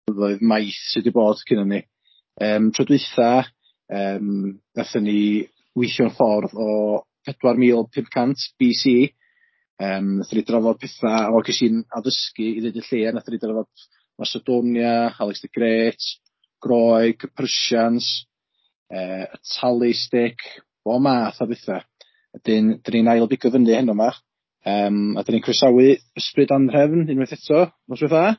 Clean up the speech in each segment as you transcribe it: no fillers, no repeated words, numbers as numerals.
blynyddoedd maith sydd wedi bod cyn ni. Tro dwytha, nathon ni weithio'n ffordd o 4,500 BC. Nathon ni drafod petha o ges i'n addysgu i ddweud y lleia. Nathon ni drafod Macedonia, Alex the Great, Groeg, y Persians, y Talistic, o math o betha. Dyn ni'n ail bigo fyny heno yma. A dyn ni'n croesawu Ysbryd Anhrefn unwaith eto. Noswaith dda?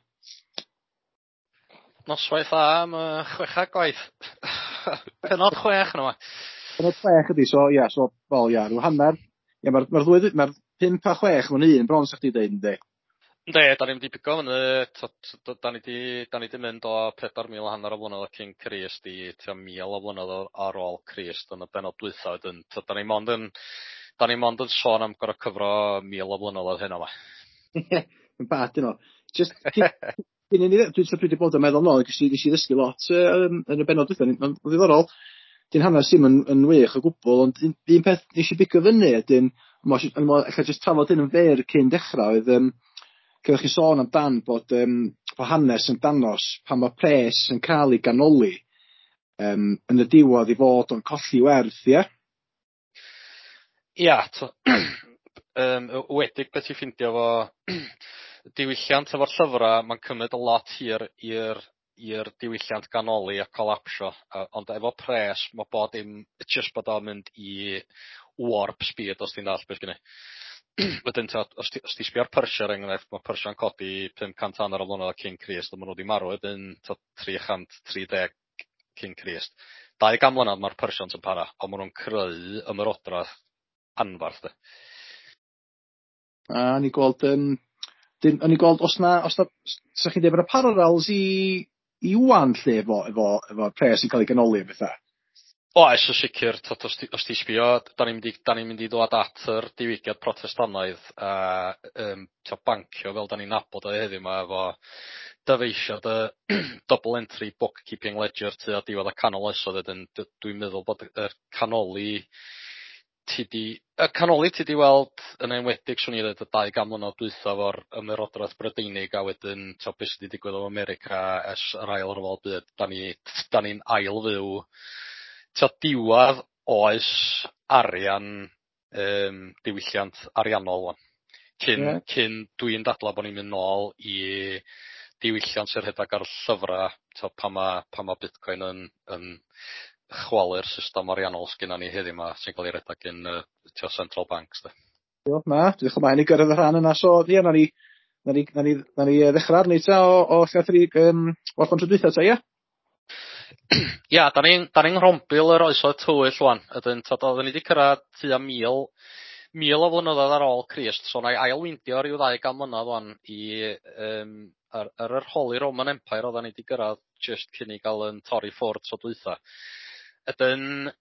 Noswaith dda am 6 gwaith. Penod 6 yno. Penod 6 ydi, rhyw hanner. Ie, mae'r 5 a 6 mewn un bron sa'ch di dweud, ynddi? Ynddi, da ni'n mynd i bigo fyny, da ni di mynd o 4,000 hanner o flynyddoedd cyn Crist i 1,000 o flynyddoedd ar ôl Crist yn y benod dwytha wedyn. Da ni mond yn sôn am gorau cyfro 1,000 o flynyddoedd heno yma. Yn bad, yno. Just, dwi wedi bod yn meddwl nôl, nes i ddysgu lot yn y benod dwytha. Mae'n ddiddorol. Dyn hanes dim yn wych o gwbl, ond un peth nes i bigo fyny, dyn, eich just trafod hyn yn fer cyn dechrau, oedd, cydwch chi sôn amdan bod hanes yn danos pan mae pres yn cael ei ganoli yn y diwedd i fod yn colli werth, ie? Ia, wedig beth i ffindio fo diwylliant efo'r llyfrau, mae'n cymryd y lot i'r diwylliant ganoli a colapsio, ond efo pres, mae bod just bod o'n mynd i warp speed os ti'n dall beth gynnu. Wedyn, os ti sbio'r Persia enghraifft, mae Persia'n codi 500 hanner o flynyddoedd cyn Crist, ond maen nhw wedi marw wedyn 330 cyn Crist. 200 mlynedd mae'r Persians yn para, ond maen nhw'n creu ymerodraeth anfarth. A ni gweld, os sa'ch chi'n dweud bod y parallels i wan lle efo pres yn cael ei ganoli o bethau? Oes, o sicr, os ti sbio, da ni'n mynd i ddod at yr diwygiad protestannaidd a bancio fel da ni'n nabod o heddiw yma efo dyfeisiad y double entry bookkeeping ledger a diwedd y canol oesoedd. Dwi'n meddwl bod y canoli ti di weld yn enwedig swn i ddweud y 200 mlynedd dwytha fo'r ymerodraeth Brydeinig a wedyn beth sydd wedi digwydd o America ers yr ail rhyfel byd. Da ni'n ail fyw diwadd oes arian diwylliant ariannol wan. Cyn dwi'n dadla bod ni'n mynd nôl i diwylliant sy'n rhedeg ar llyfrau pa ma Bitcoin yn chwalu'r system ariannol sgynna ni heddiw yma sy'n cael ei rhedeg yn central banks. Diolch, dwi'n chymryd i gyrraedd y rhan yna, so ie, na ni ddechrau arni o lle ni o'r dwytha ta, ie? Ia, da ni'n rhombil yr oesoedd tywyll wan. Oedden ni wedi cyrraedd tua 1,000 o flynyddoedd ar ôl Crist. So na i ailwindio ryw 200 mlynedd wan i yr Holy Roman Empire oedden ni wedi cyrraedd just cyn i gael yn torri ffwrdd tro dwytha. Ydyn,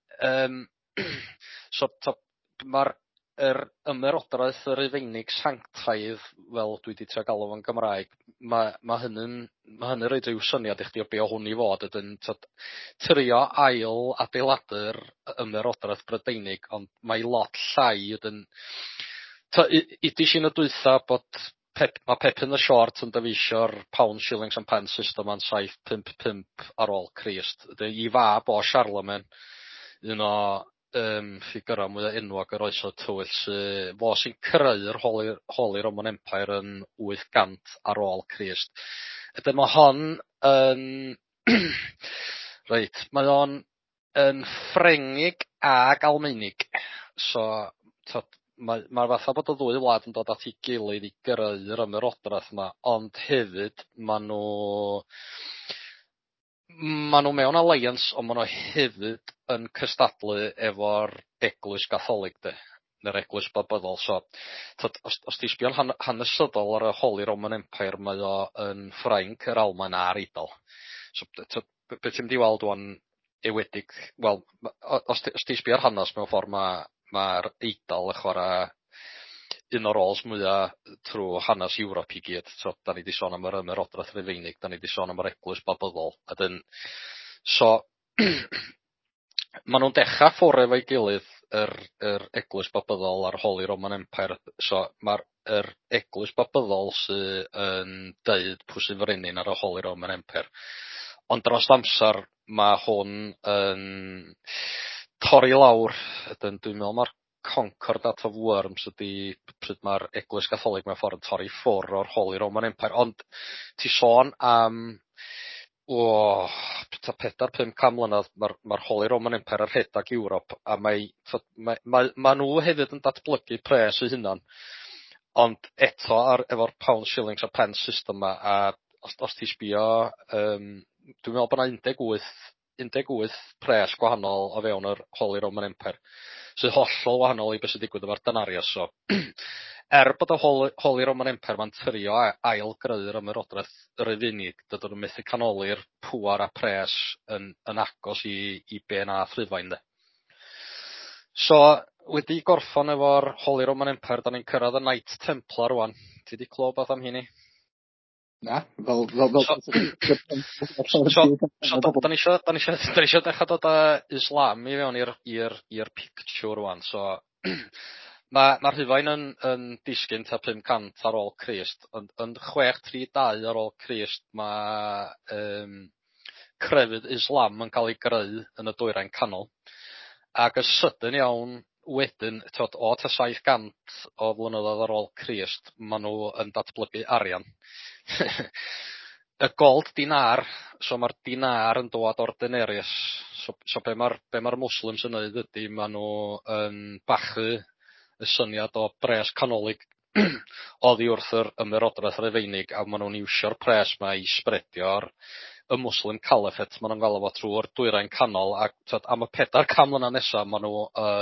mae'r ymerodraeth yr Ufeinig Sanctaidd, fel dwi wedi trio galw fo'n Gymraeg, mae hynny'n rhaid ryw syniad i chdi o be o hwn i fod. Ydyn, trio ail adeiladu'r ymerodraeth Brydeinig, ond mae lot llai. Ydyn, idis i'n y dwytha bod mae Pepin the Short yn dyfeisio'r pound, shillings and pence system yn 755 ar ôl Crist. I fab o Charlemagne, un o ffigurau mwy o enwog yr oesoedd tywyll fo sy'n creu'r Holy Roman Empire yn 800 ar ôl Crist. Ydyn mae hon yn reit, mae o'n yn Ffrengig ag Almaenig. So mae'r fatha bod y ddwy wlad yn dod at ei gilydd i greu'r ymerodraeth yma, ond hefyd maen nhw mewn alliance, ond maen nhw hefyd yn cystadlu efo'r eglwys Gatholig, neu'r eglwys babyddol. So, os ti sbio'n hanesyddol ar y Holy Roman Empire, mae o yn Ffrainc, yr Almaen a'r Eidal. So, beth ti'n mynd i weld o'n ewedig, wel, os ti sbio'r hanes mewn ffordd mae'r Eidal yn chwarae un o'r rols mwyaf trwy hanes Ewrop i gyd. So, da ni wedi sôn am yr ymerodraeth Rufeinig, da ni wedi sôn am yr eglwys babyddol. So, maen nhw'n dechrau ffwrdd efo'i gilydd yr eglwys babyddol a'r Holy Roman Empire. So mae'r eglwys babyddol sy'n deud pwy sy'n frenin ar y Holy Roman Empire. Ond dros amser mae hwn yn torri lawr. Dwi'n meddwl mae'r Concordat of Worms ydy pryd mae'r eglwys Gatholig mewn ffordd yn torri ffwr o'r Holy Roman Empire. Ond ti sôn am 4-5 mlynedd mae'r Holy Roman Empire ar rhedag Ewrop a mae nhw hefyd yn datblygu pres eu hunan. Ond eto efo'r pound, shillings a pence system yma, a os ti sbio, dwi'n meddwl bod yna 18 pres gwahanol o fewn yr Holy Roman Empire, sydd hollol wahanol i beth sy'n digwydd efo'r denarius. So, bod y Holy Roman Empire ma'n trio ail-greu'r ymerodraeth yr Rufeinig, dydyn nhw'n methu canoli'r pŵar a pres yn agos i be na Pryfain. So, wedi gorffan efo'r Holy Roman Empire, da ni'n cyrraedd y Knight Templar rwan. Ti wedi clywed beth am hynny? Na, So, da ni isio dechrau dod â Islam i fewn i'r picture rwan. So, Mae'r Rhufain yn disgyn tua 500 ar ôl Crist, ond yn 632 ar ôl Crist mae crefydd Islam yn cael ei greu yn y Dwyrain Canol. Ac y sydyn iawn wedyn, o tua 700 o flynyddoedd ar ôl Crist, maen nhw yn datblygu arian. Y gold dinar, so mae'r dinar yn dod o'r denarius. So be mae'r Muslims yn neud ydy, maen nhw yn bachu y syniad o bres canolig oddi wrth yr ymerodraeth Rufeinig, a maen nhw'n iwsio'r pres yma i sbredio'r Muslim Caliphate. Maen nhw'n gael efo trwy'r Dwyrain Canol, a am y 400 mlynedd nesaf maen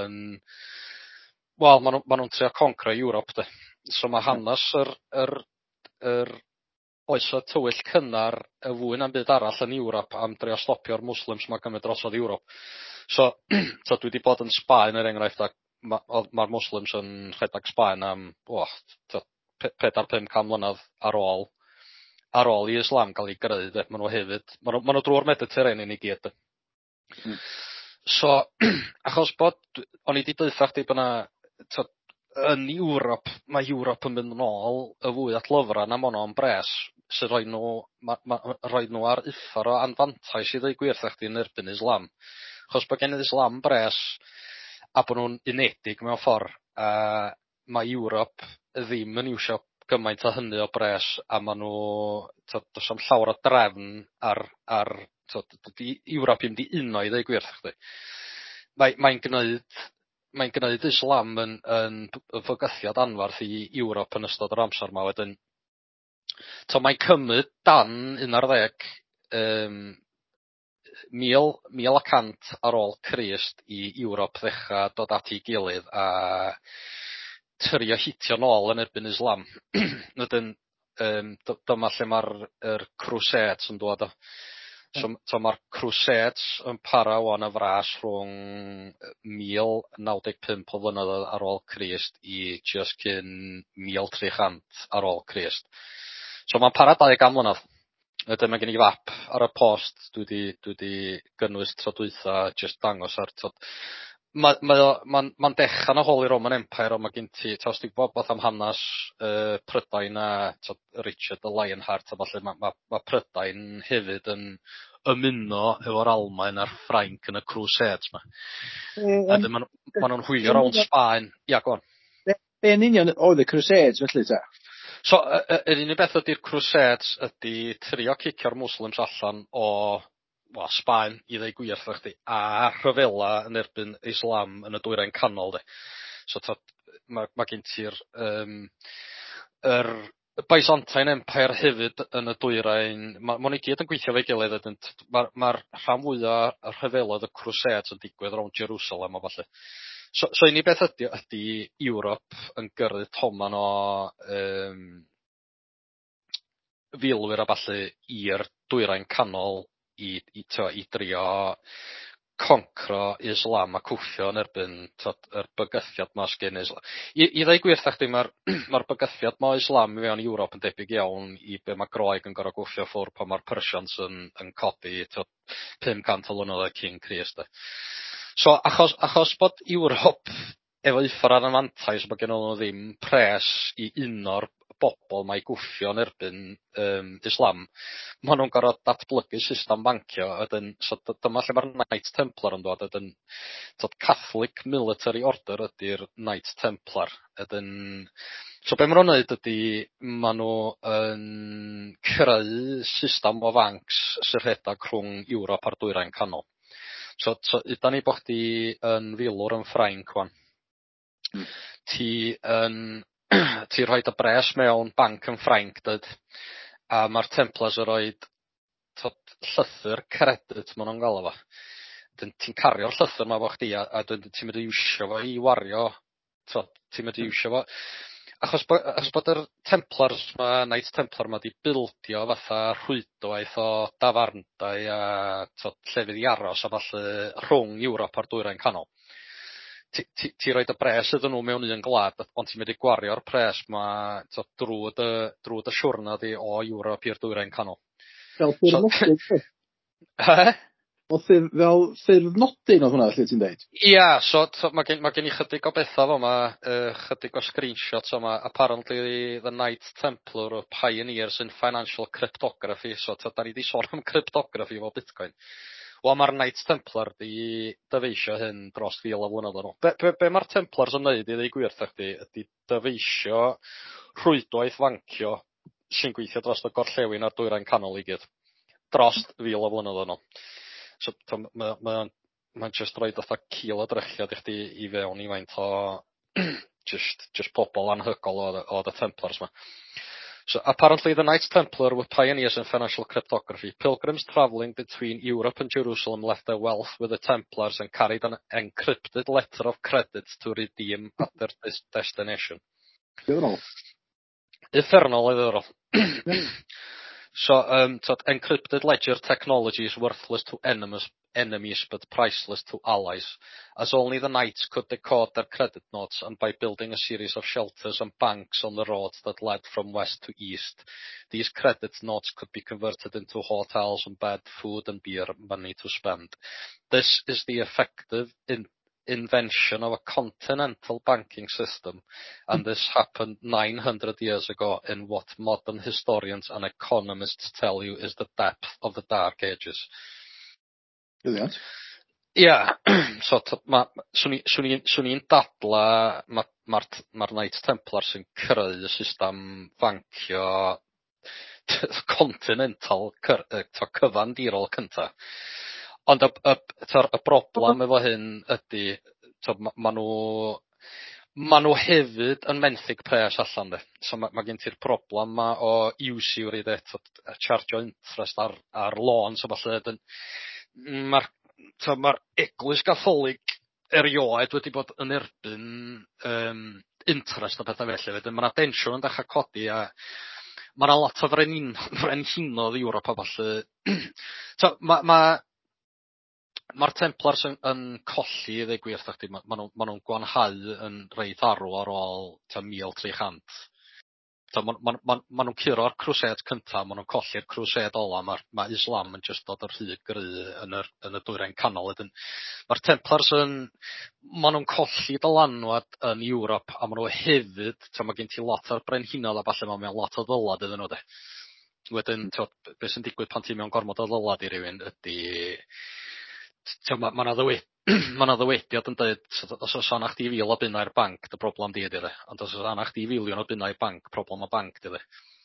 nhw'n trio concro Ewrop. So mae hanes yr oesoedd tywyll cynnar y fwy na'n byd arall yn Ewrop am drio stopio'r Muslims mae gymryd drosodd Ewrop. So dwi wedi bod yn Sbaen er enghraifft, mae'r Muslims yn rhedag Sbaen am 4-5 mlynedd ar ôl i Islam gael ei greu. Maen nhw hefyd, maen nhw drwy'r Mediterranean i gyd. So, achos bod, o'n i wedi dweutha chdi bod yn Ewrop, mae Ewrop yn mynd nôl y fwy at lyfrau na mono yn bres, sy'n rhoi nhw ar uffar o anfantais i ddweud gwir chdi yn erbyn Islam. Achos bod gen Islam bres a bod nhw'n unedig mewn ffordd, mae Ewrop ddim yn iwsio gymaint o hynny o bres, a maen nhw, does am llawer o drefn Ewrop i mynd i uno i ddweud gwir chdi. Mae'n gwneud Islam yn fygythiad anfarth i Ewrop yn ystod yr amser yma wedyn. Mae'n cymryd dan 11 1,100 ar ôl Crist i Ewrop ddechrau dod at ei gilydd a trio hitio nôl yn erbyn Islam. Wedyn, dyma lle mae'r Crusades yn dod o. So mae'r Crusades yn para o'n y fras rhwng 1095 o flynyddoedd ar ôl Crist i just cyn 1300 ar ôl Crist. So mae'n para 200 mlynedd. Wedyn mae gen i fap ar y post dwi wedi gynnwys trodwytha just dangos ar Mae'n dechrau yn y Holy Roman Empire, ond mae gen ti, os ti'n gwybod beth am hanes Prydain a Richard the Lionheart, mae Prydain hefyd yn ymuno efo'r Almaen a'r Ffrainc yn y Crusades yma. Maen nhw'n hwylio rownd Sbaen. Ia, go on. Be'n union oedd y Crusades felly ta? So, yr unig beth ydy'r Crusades ydy trio cicio'r Muslims allan o Sbaen i ddweud gwir chdi, a rhyfela yn erbyn Islam yn y Dwyrain Canol. So mae gen ti'r Byzantine Empire hefyd yn y Dwyrain, mae'n i gyd yn gweithio fe'i gilydd. Mae'r rhan fwyaf y rhyfeloedd y Crusades yn digwydd rownd Jerusalem o falle. So unig beth ydy Ewrop yn gyrru toman o filwyr a falle i'r Dwyrain Canol i drio concro Islam a cwffio yn erbyn yr bygythiad mas gen Islam. I ddweud gwir chdi, mae'r bygythiad ma o Islam i fewn i Ewrop yn debyg iawn i be mae Groeg yn gorau gwffio ffwrdd pan mae'r Persians yn codi 500 o flynyddoedd cyn Crist. So, achos bod Ewrop efo uffar ar y mantais bod gen nhw ddim pres i uno'r bobl mae gwffio'n erbyn Islam, ma' nhw'n gorfod datblygu system bancio, so dyma lle mae'r Knights Templar yn dod, Catholic Military Order ydy'r Knights Templar. So be maen nhw'n neud ydy, maen nhw yn creu system o fancs sy'n rhedeg rhwng Ewrop a'r Dwyrain Canol. So ydan ni bod chdi yn filwr yn Ffrainc wan. Ti rhoi dy bres mewn banc yn Ffrainc, dyd, a mae'r Templars yn rhoi llythyr credit, maen nhw'n galw fo. Ti'n cario'r llythyr yma fo chdi, a ti'n mynd i iwsio fo i wario, ti'n mynd i iwsio fo. Achos bod yr Templars ma, Knights Templar ma di bildio fatha rhwydwaith o dafarndau a llefydd i aros a falle rhwng Ewrop a'r Dwyrain Canol. Ti roi dy bres iddyn nhw mewn un gwlad, ond ti'n mynd i gwario'r pres ma drwy dy siwrna di o Ewrop i'r Dwyrain Canol. Fel ffyrdd nodyn. Fel ffyrdd nodyn o hwnna, lle ti'n deud? Ia, so mae gen i chydig o bethau fo ma, chydig o screenshots o ma. Apparently the Knights Templar were pioneers in financial cryptography, so da ni di sôn am cryptography fo Bitcoin. Wel, mae'r Knights Templar di dyfeisio hyn dros 1000 o flynyddoedd nhw. Be mae'r Templars yn neud i ddeu gwir thachdi, ydy dyfeisio rhwydwaith fancio sy'n gweithio dros y gorllewin a'r Dwyrain Canol i gyd. Dros 1000 o flynyddoedd nhw. So mae'n just rhoi fatha cil o drychiad i chdi i fewn i faint o just pobl anhygol o the Templars ma. So apparently the Knights Templar were pioneers in financial cryptography. Pilgrims traveling between Europe and Jerusalem left their wealth with the Templars and carried an encrypted letter of credit to redeem at their destination. Uffernol. So, encrypted ledger technology is worthless to enemies but priceless to allies, as only the knights could decode their credit notes, and by building a series of shelters and banks on the roads that led from west to east, these credit notes could be converted into hotels and bed, food and beer money to spend. This is the effective invention of a continental banking system, and this happened 900 years ago in what modern historians and economists tell you is the depth of the Dark Ages. Brilliant. Yeah, so swn i'n dadla mae'r Knights Templar sy'n creu y system fancio continental cyfandirol cynta. Ond y broblem efo hyn ydy, ma' nhw hefyd yn menthyg pres allan de. So ma' gen ti'r broblem ma o usury de, chargio interest ar loans a falle. Mae'r Eglwys Gatholig erioed wedi bod yn erbyn interest a pethau felly. Wedyn ma' 'na densiwn yn dechrau codi a ma' 'na lot o frenhinodd Ewrop a falle. Mae'r Templars yn colli, ddeu gwir thachdi, ma' nhw'n gwanhau yn reit arw ar ôl 1300. Ma' nhw'n curo'r crusade cynta, ma' nhw'n colli'r crusade ola, ma' Islam yn just dod yr rhydd gry yn y Dwyrain Canol. Mae'r Templars ma' nhw'n colli dylanwad yn Ewrop, a ma' nhw hefyd, ma' gen ti lot o'r brenhinodd a falle ma' mewn lot o ddylad iddyn nhw de. Wedyn, beth sy'n digwydd pan ti mewn gormod o ddylad i rywun ydy, ma' 'na ddywediad yn dweud, os oes anna chdi 1000 o bunna i'r banc, dy broblem di ydy. Ond os oes anna chdi 1,000,000 o bunna i'r banc, broblem o banc di.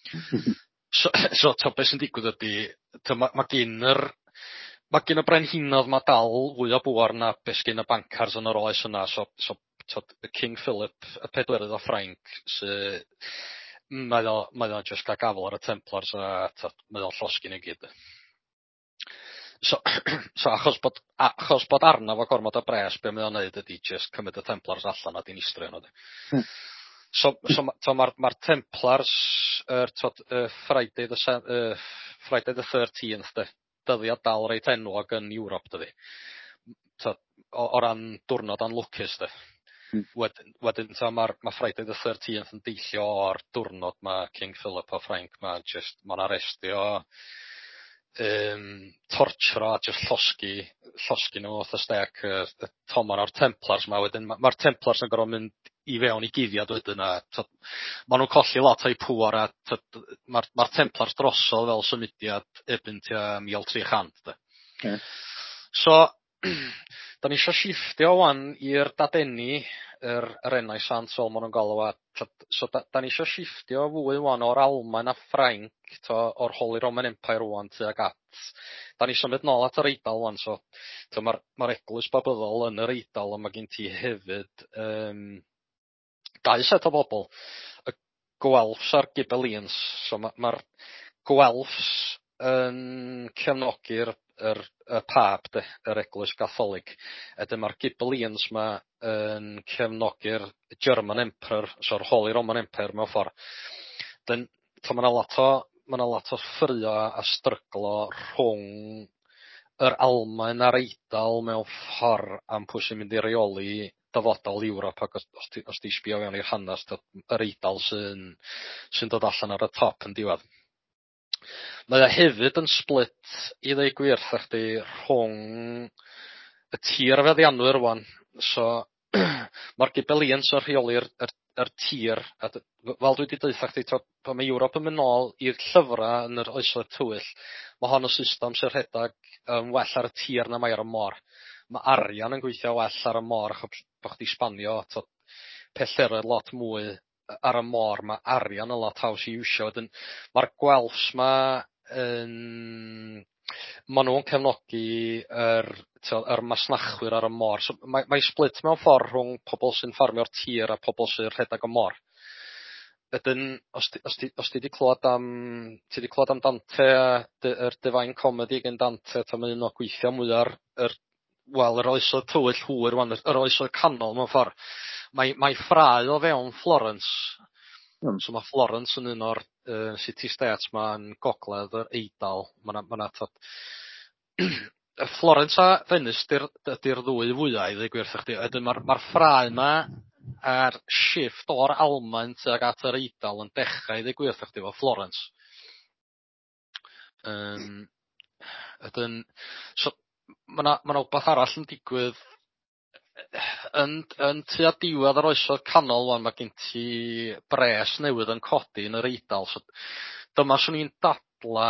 So beth sy'n digwydd ydy, mae gen y brenhinodd ma dal fwy o bwar na beth gen y bancars yn yr oes yna. So King Philip y Pedwerydd o Ffrainc, mae o'n just cael gafel ar y Templars a mae o'n llosgyn i gyd. So achos bod arna fo gormod o bres, be mae o'n neud ydy just cymryd y Templars allan a dinistrio nhw. So ma'r Templars Friday the 13th de, dyddiad dal reit enwog yn Ewrop dydi. O ran diwrnod anlwcus de. Wedyn ma' Friday the 13th yn deillio o'r diwrnod ma' King Philip o Ffrainc ma'n arestio, torturo a just llosgi llosgi nhw wrth y stec y Tomar o'r Templars ma wedyn ma'r Templars yn gor'o' mynd i fewn i guddiad wedyn a ma' nhw'n colli lot o'u pŵer a ma'r Templars drosodd fel symudiad erbyn tua 1300 de. Ie. So 'dan ni isio shifftio ŵan i'r dadeni yr Renaissance fel ma' nw'n galw o so 'dan ni isio shifftio fwy ŵan o'r Almaen a Ffrainc o'r Holy Roman Empire ŵan tuag at 'dan ni symud nôl at yr Eidal ŵan so ma'r eglwys babyddol yn yr Eidal a ma' gen ti hefyd dau set o bobl y Guelphs a'r Ghibellines so ma'r Guelphs yn cefnogi'r y Pab de yr Eglwys Gatholig wedyn ma'r Ghibellines ma yn cefnogi'r German Emperor so'r Holy Roman Empire mewn ffor. Wedyn ma' 'na lot o ffruo a stryglo rhwng yr Almaen a'r Eidal mewn ffor am pwy sy'n mynd i reoli dyfodol Ewrop ac os di sbio fewn i'r hanes yr Eidal sy'n dod allan ar y top yn diwedd. Mae o hefyd yn split i ddweud gwir thachdi rhwng y tir feddiannwyr rwan so ma'r Ghibellines yn rheoli'r tir a fel dwi 'di deud thachdi pan ma' Ewrop yn mynd nôl i'r llyfra yn yr oesoedd tywyll ma' hon yn system sy'n rhedag well ar y tir na mae ar y môr. Ma' arian yn gweithio well ar y môr achos bo' chdi sbanio pellteroedd lot mwy ar y môr ma' arian yn lot haws i iwsio wedyn ma'r Guelphs ma' nhw'n cefnogi yr masnachwyr ar y môr so mae split mewn ffor rhwng pobl sy'n ffarmio'r tir a pobl sy'n rhedag y môr. Wedyn os ti 'di clwad am Dante a yr Divine Comedy gen Dante ma' un o gweithio mwya'r yr oesoedd tywyll hwyr ŵan yr oesoedd canol mewn ffor. Mae ffrae o fewn Florence. So ma' Florence yn un o'r city states ma' yn gogledd yr Eidal. Ma' 'na Florence a Venice ydi'r ddwy fwya i ddweud gwir thachdi. Wedyn ma'r ffrae 'ma a'r shift o'r Almaen tuag at yr Eidal yn dechra i ddweud gwir thachdi efo Florence. Wedyn so ma' 'na wbath arall yn digwydd yn tua diwedd yr oesoedd canol ŵan ma' gen ti bres newydd yn codi yn yr Eidal so dyma swn i'n dadla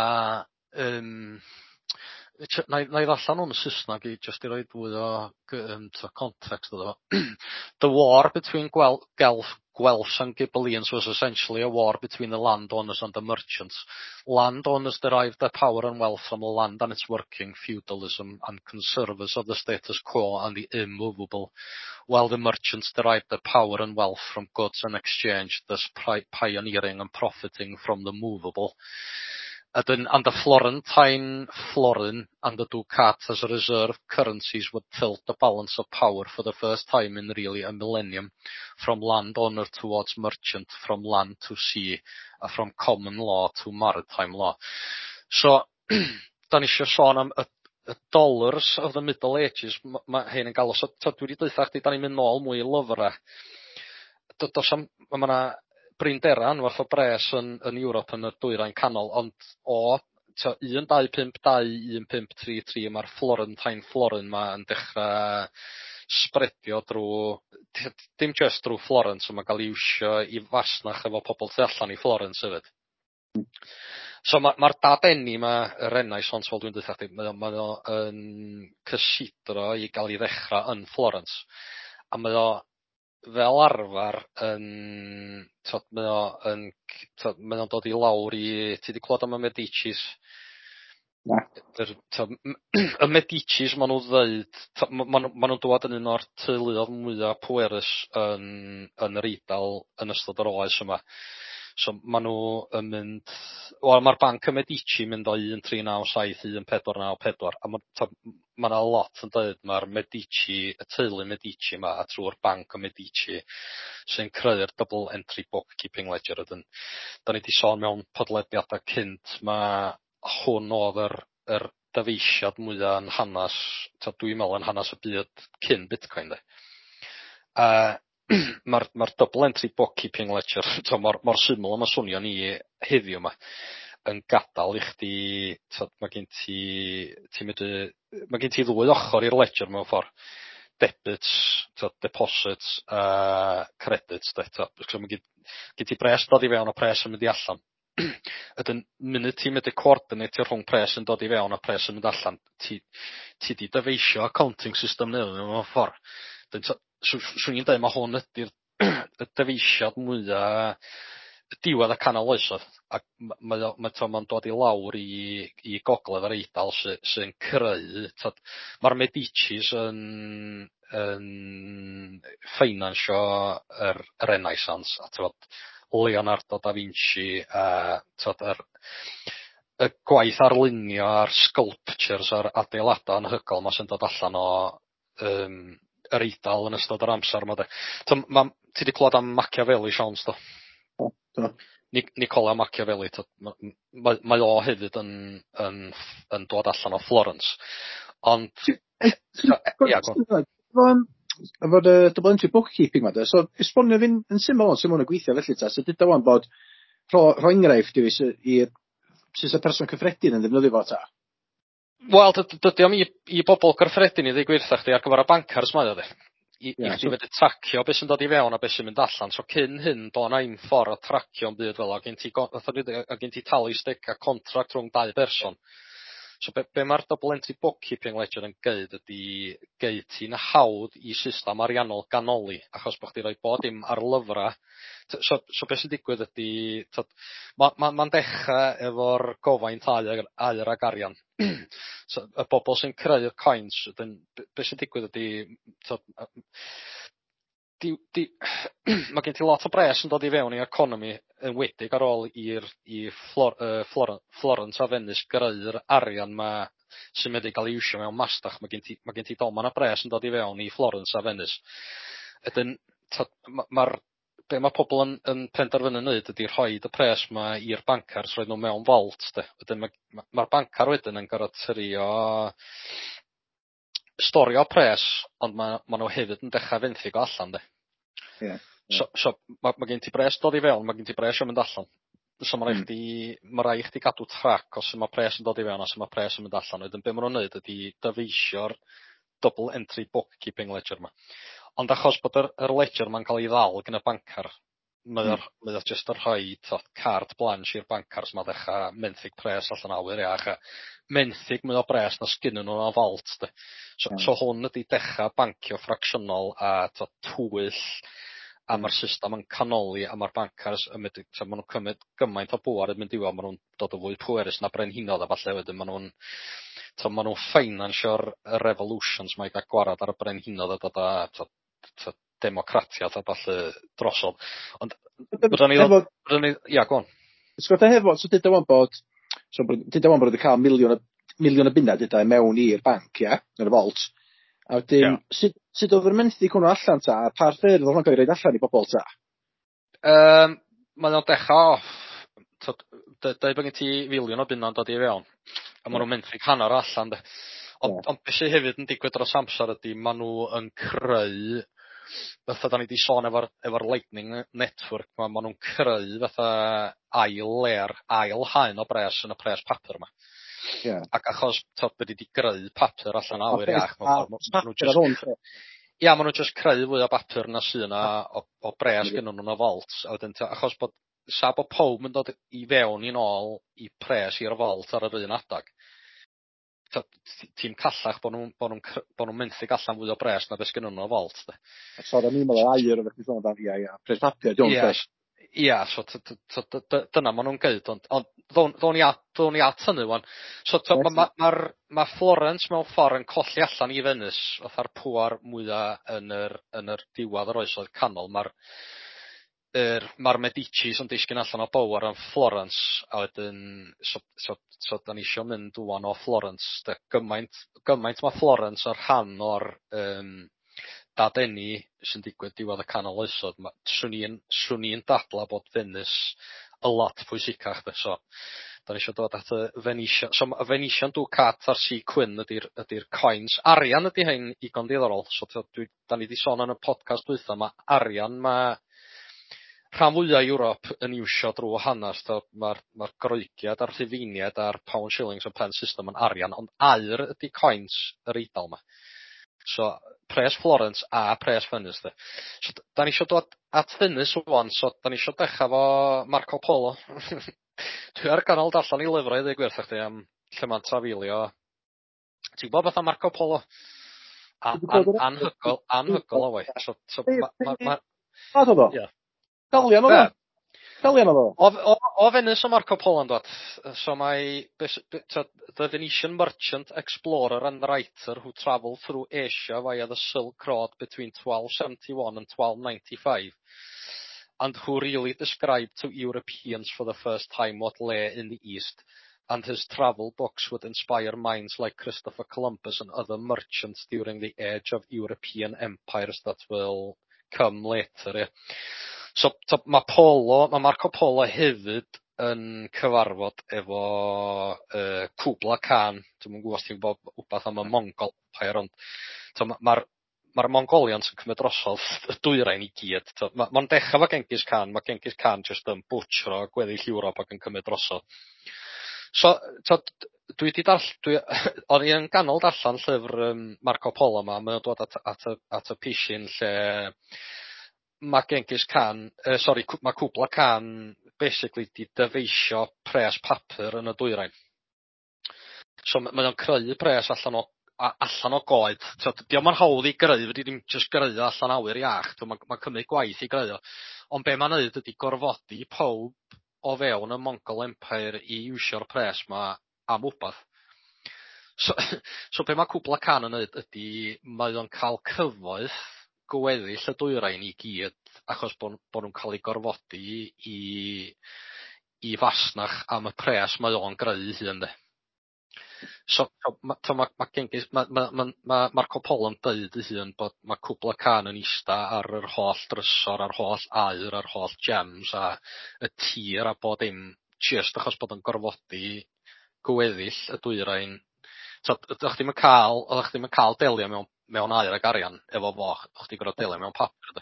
nai ddarllan hwn yn Saesneg i jyst i roi fwy o context iddo fo. The war between Guelphs and Ghibellines was essentially a war between the landowners and the merchants. Landowners derived their power and wealth from the land and its working, feudalism, and conservers of the status quo and the immovable, while the merchants derived their power and wealth from goods and exchange, thus pioneering and profiting from the movable. And the Florentine florin and the ducat as a reserve currencies would tilt the balance of power for the first time in really a millennium, from landowner towards merchant, from land to sea, from common law to maritime law. So, da ni eisiau sôn am y dollars of the Middle Ages, mae hyn yn galw, so dwi wedi dweud chdi, da ni'n mynd nôl mwy i lyfrau. Mae yna brindera anferth o bres yn Ewrop yn y dwyrain canol, ond o 1252, 1533 ma'r Florentine florin ma yn dechrau spredio dim just drwy Florence, mae'n cael ei iwsio i fasnach efo pobl tu allan i Florence hefyd. So ma'r dadeni ma, y Renaissance fel dwi'n dweud, mae o yn cysidro i gael ei ddechrau yn Florence. A mae o fel arfer mae o'n dod i lawr i, ti 'di clwad am y Medicis? Na. Y Medicis ma' nhw ddeud, ma' nhw'n dod yn un o'r teuluoedd mwyaf pwerus yn yr Eidal yn ystod yr oes yma. So ma' nhw yn mynd, ma'r Banc y Medici mynd o 1397 i 1494 a ma' 'na lot yn dweud ma'r Medici, y teulu Medici yma a trwy'r Banc y Medici sy'n creu'r double entry bookkeeping ledger ydyn. Da ni 'di sôn mewn podlediadau cynt ma' hwn oedd yr dyfeisiad mwyaf yn hanes, dwi'n meddwl yn hanes y byd cyn Bitcoin de. Ma'r double entry bookkeeping ledger mor syml am y swnio ni heddiw yma. yn gadal i chdi, mae gen ti ddwy ochr i'r ledger mewn ffordd. Debits, deposits, credits, so mae gen ti pres dod i fewn a pres yn mynd i allan. Ydyn, munud ti'n medru coordinatio rhwng pres yn dod i fewn a pres yn mynd allan, ti di dyfeisio accounting system newydd mewn ffordd. Swn i'n dweud mae hwn ydy'r y dyfeisiad mwyaf diwedd y canol oesoedd, ac mae'n dod i lawr i gogledd yr Eidal sy'n creu, mae'r Medicis yn ffeinansio yr Renaissance, a Leonardo da Vinci, y gwaith arlunio a'r sculptures a'r adeiladau anhygoel ma sy'n dod allan o yr Eidal yn ystod yr amser yma. Ti wedi clywed am Machiavelli, Siawns, do? Nicola Machiavelli, mae o hefyd yn dod allan o Florence. Ond efo'r double entry bookkeeping ma, so esbonio fi'n yn syml o'n syml yn gweithio felly ta, so dyda wan bod rho enghraifft i'r sy'n person cyffredin yn ddefnyddio fo ta? Wel, dydy am i bobl gyffredin i ddigwirtha chdi ar gyfer y bancars mae o di. I chdi fedru tracio beth sy'n dod i fewn a beth sy'n mynd allan. So cyn hyn, do na un ffordd o tracio'n byd fel o, gen ti talu stick a contract rhwng dau berson. So be mae'r double entry bookkeeping ledger yn geud ydy geud ti'n hawdd i system ariannol ganoli, achos bod chdi roi bod dim ar lyfra. So beth sy'n digwydd ydy, mae'n dechrau efo'r gofaint aur ag arian. So, y bobl sy'n creu'r coins, beth sy'n digwydd ydy, mae gen ti lot o bres yn dod i fewn i economi yn wedig ar ôl i Florence a Venice greu'r arian ma sy'n medru cael ei iwsio mewn mastach. Mae gen ti dolman a bres yn dod i fewn i Florence a Venice. Ydyn, be mae pobl yn penderfynu wneud ydy rhoi y pres ma i'r bancars, roed nhw mewn vault. Ydyn, mae'r bancar wedyn yn gorfod trio storio pres, ond mae nhw hefyd yn dechrau fenthyg o allan, de. Yeah. So mae gen ti bres dod i fewn, mae gen ti bres yn mynd allan. So mae rai chdi gadw trac os mae pres yn dod i fewn a os mae pres yn mynd allan. Wedyn be maen nhw'n neud ydy dyfeisio'r double entry bookkeeping ledger ma. Ond achos bod yr ledger ma'n cael ei ddal gan y bancar, mae o just yn rhoi carte blanche i'r bancars ma ddechrau menthyg pres allan awyr iach a menthyg mwy o bres na sgynnyn nhw'n o vault. So hwn ydy dechrau bancio ffracsiynol a twyll a mae'r system yn canoli a mae'r bancars yn mynd, maen nhw'n cymryd gymaint o bwar yn mynd i weld, maen nhw'n dod o fwy pwerus na brenhinodd a falle wedyn maen nhw'n ffeinansio'r revolutions mae i gael gwarad ar y brenhinodd a dod a democratiaeth a falle drosodd. Ond ia, go on. Sgwrta hefo, so dyda wan bod wedi cael miliwn o bunnau dyda mewn i'r banc, ia, yn y vault. A wedyn, sut oedd yr menthyg hwnnw allan ta, a pa'r ffyrdd oedd hwnnw gael ei reid allan i bobl ta? Mae'n dechrau off, dweud bod gen ti filiwn o bunnau'n dod i fewn, a maen nhw'n menthyg hanner allan, de. Ond beth sydd hefyd yn digwydd dros amser ydy, maen nhw yn creu, fatha da ni wedi sôn efo'r Lightning Network, maen nhw'n creu fatha ail haen o bres yn y pres papur yma. Yeah. Ac achos beth wedi greu papur allan awyr iach, maen nhw'n just creu fwy o bapur na sy'n o bres gynnon nhw'n o vault. Achos bod sa bod pob yn dod i fewn i nôl i pres i'r vault ar yr un adag, ti'n callach bod nhw'n menthyg allan fwy o bres na beth gynnon nhw'n o vault. So da ni'n meddwl air o beth i sôn am, pres papur, diolch fresh. Ia, so dyna maen nhw'n geud, ond ddown i at hynny wan. So mae Florence mewn ffordd yn colli allan i Venice, fatha'r pŵar mwyaf yn yr diwadd yr oesoedd canol. Mae'r Medicis yn disgyn allan o bywar yn Florence, a wedyn, so da ni eisiau mynd wan o Florence. Gymaint mae Florence yn rhan o'r dadeni sy'n digwydd diwedd y canol oesoedd. Swn i'n dadla bod Venice y lot pwysicach. So, da ni eisiau dod at y Venetian. So, y Venetian Ducat a'r Sea Quinn ydy'r coins. Arian ydy hyn igon diddorol. So, da ni wedi sôn yn y podcast dwytha, mae arian rhan fwyaf Ewrop yn iwsio drwy hanes, mae'r Groegiad a'r Rhufeiniad a'r pound shillings o pen system yn arian, ond aur ydy coins yr Eidal yma. So, pres Florence a pres Venice. So, da ni eisiau dod at Venice wan, so da ni eisiau dechrau fo Marco Polo. Dwi ar ganol darllen I lyfrau ddeg gwirth chdi am lle mae'n trafeilio. Ti'n gwybod beth am Marco Polo? Anhygol o wei. Dalian o fo? Dalian o fo? O Venice o Marco Polo yn dod. So the Venetian merchant, explorer and writer who travelled through Asia via the Silk Road between 1271 and 1295. And who really described to Europeans for the first time what lay in the East, and his travel books would inspire minds like Christopher Columbus and other merchants during the age of European empires that will come later. Yeah. So mae Marco Polo hefyd yn cyfarfod efo Kubla Khan. Dwi'n gwybod os ti'n gwybod wbeth am y Mongol Empire, ond mae'r Mongolians yn cymryd drosodd y dwyrain I gyd. Mae'n dechrau fo Genghis Khan, mae Genghis Khan just yn bwtchro gweddill Ewrop ac yn cymryd drosodd. So, dwi o'n I yn ganol darllen llyfr Marco Polo yma, mae'n dod at y pisin lle mae Genghis Khan, mae Kubla Khan basically di dyfeisio pres papur yn y dwyrain. So mae o'n creu pres allan o goed. Diolch yn hawdd I greu, fyddi ddim just greu allan awyr iach. Mae'n cymryd gwaith I greu. Ond be mae'n neud ydy gorfodi pawb o fewn y Mongol Empire I iwsio'r pres ma am wbath. So be mae Kubla Khan yn neud ydy mae o'n cael cyfoeth gweddill y dwyrain I gyd achos bod nhw'n cael ei gorfodi I fasnach am y pres mae o'n greu hyn de. So mae Marco Polo yn deud I hyn bod mae Kubla Khan yn ista ar yr holl drysor, ar holl aur, ar holl gems a y tir a bod dim just achos bod yn gorfodi gweddill y dwyrain. So, ydych chi'n cael delio mewn aur ag arian efo fo, ydych chi'n gorfod delio mewn papur.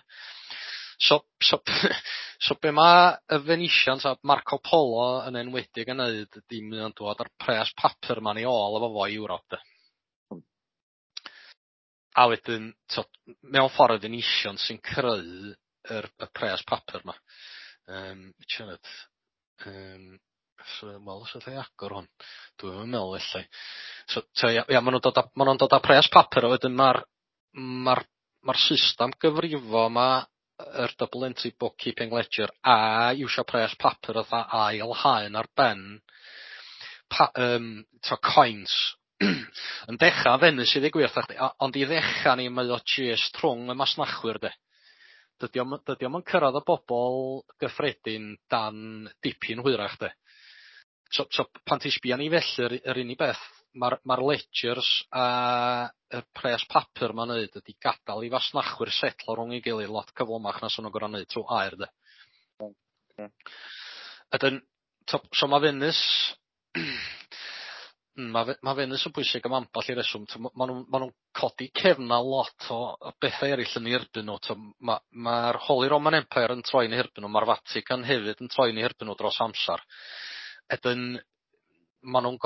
So be mae y Venetians a Marco Polo yn enwedig yn neud ydy mae o'n dod ar pres papur ma'n I ôl efo fo I Ewrop. A wedyn, mewn ffordd y Venetians sy'n creu y pres papur ma. Wel, os ydych agor hwn. Dwi'n meddwl felly. Ma'n nhw'n dod â pres papur a wedyn mae'r system gyfrifo yma, yr double entry bookkeeping ledger a iwsio pres papur ytha ail haen ar ben coins. Yn dechrau Venice I ddigwydd, ond I ddechrau ni mae o just rhwng y masnachwyr de. Dydy o'm yn cyrraedd y bobl gyffredin dan dipyn hwyrach de. So pan ti sbïan I felly yr unig beth mae'r ledgers a y pres papur ma'n neud ydy gadael I fasnachwyr setlo rhwng I gilydd lot cyflymach na sy'n nhw'n gorau neud trwy air de. So mae Venice mae Venice yn bwysig am amball I reswm. Mae nhw'n codi cefna lot o bethau eraill yn I erbyn nhw. Mae'r Holy Roman Empire yn troi'n I erbyn nhw. Mae'r Vatican hefyd yn troi'n I erbyn nhw dros amser. Edyn mae nhw'n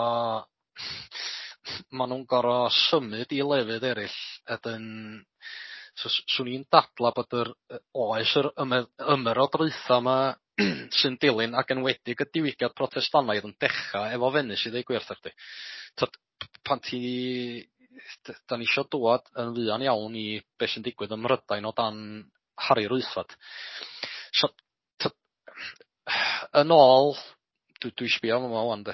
gorfod symud I lefydd eraill. Edyn swn i'n dadla bod yr ymerodraetha yma sy'n dilyn ac enwedig y diwygiad protestannaidd yn dechrau efo Venice I ddweud gwir thachdi. Pan da ni eisiau dŵad yn fuan iawn I beth sy'n digwydd ym Mhrydain o dan Harri'r Wythfed. So, yn ôl, dwi sbio am yma wan de.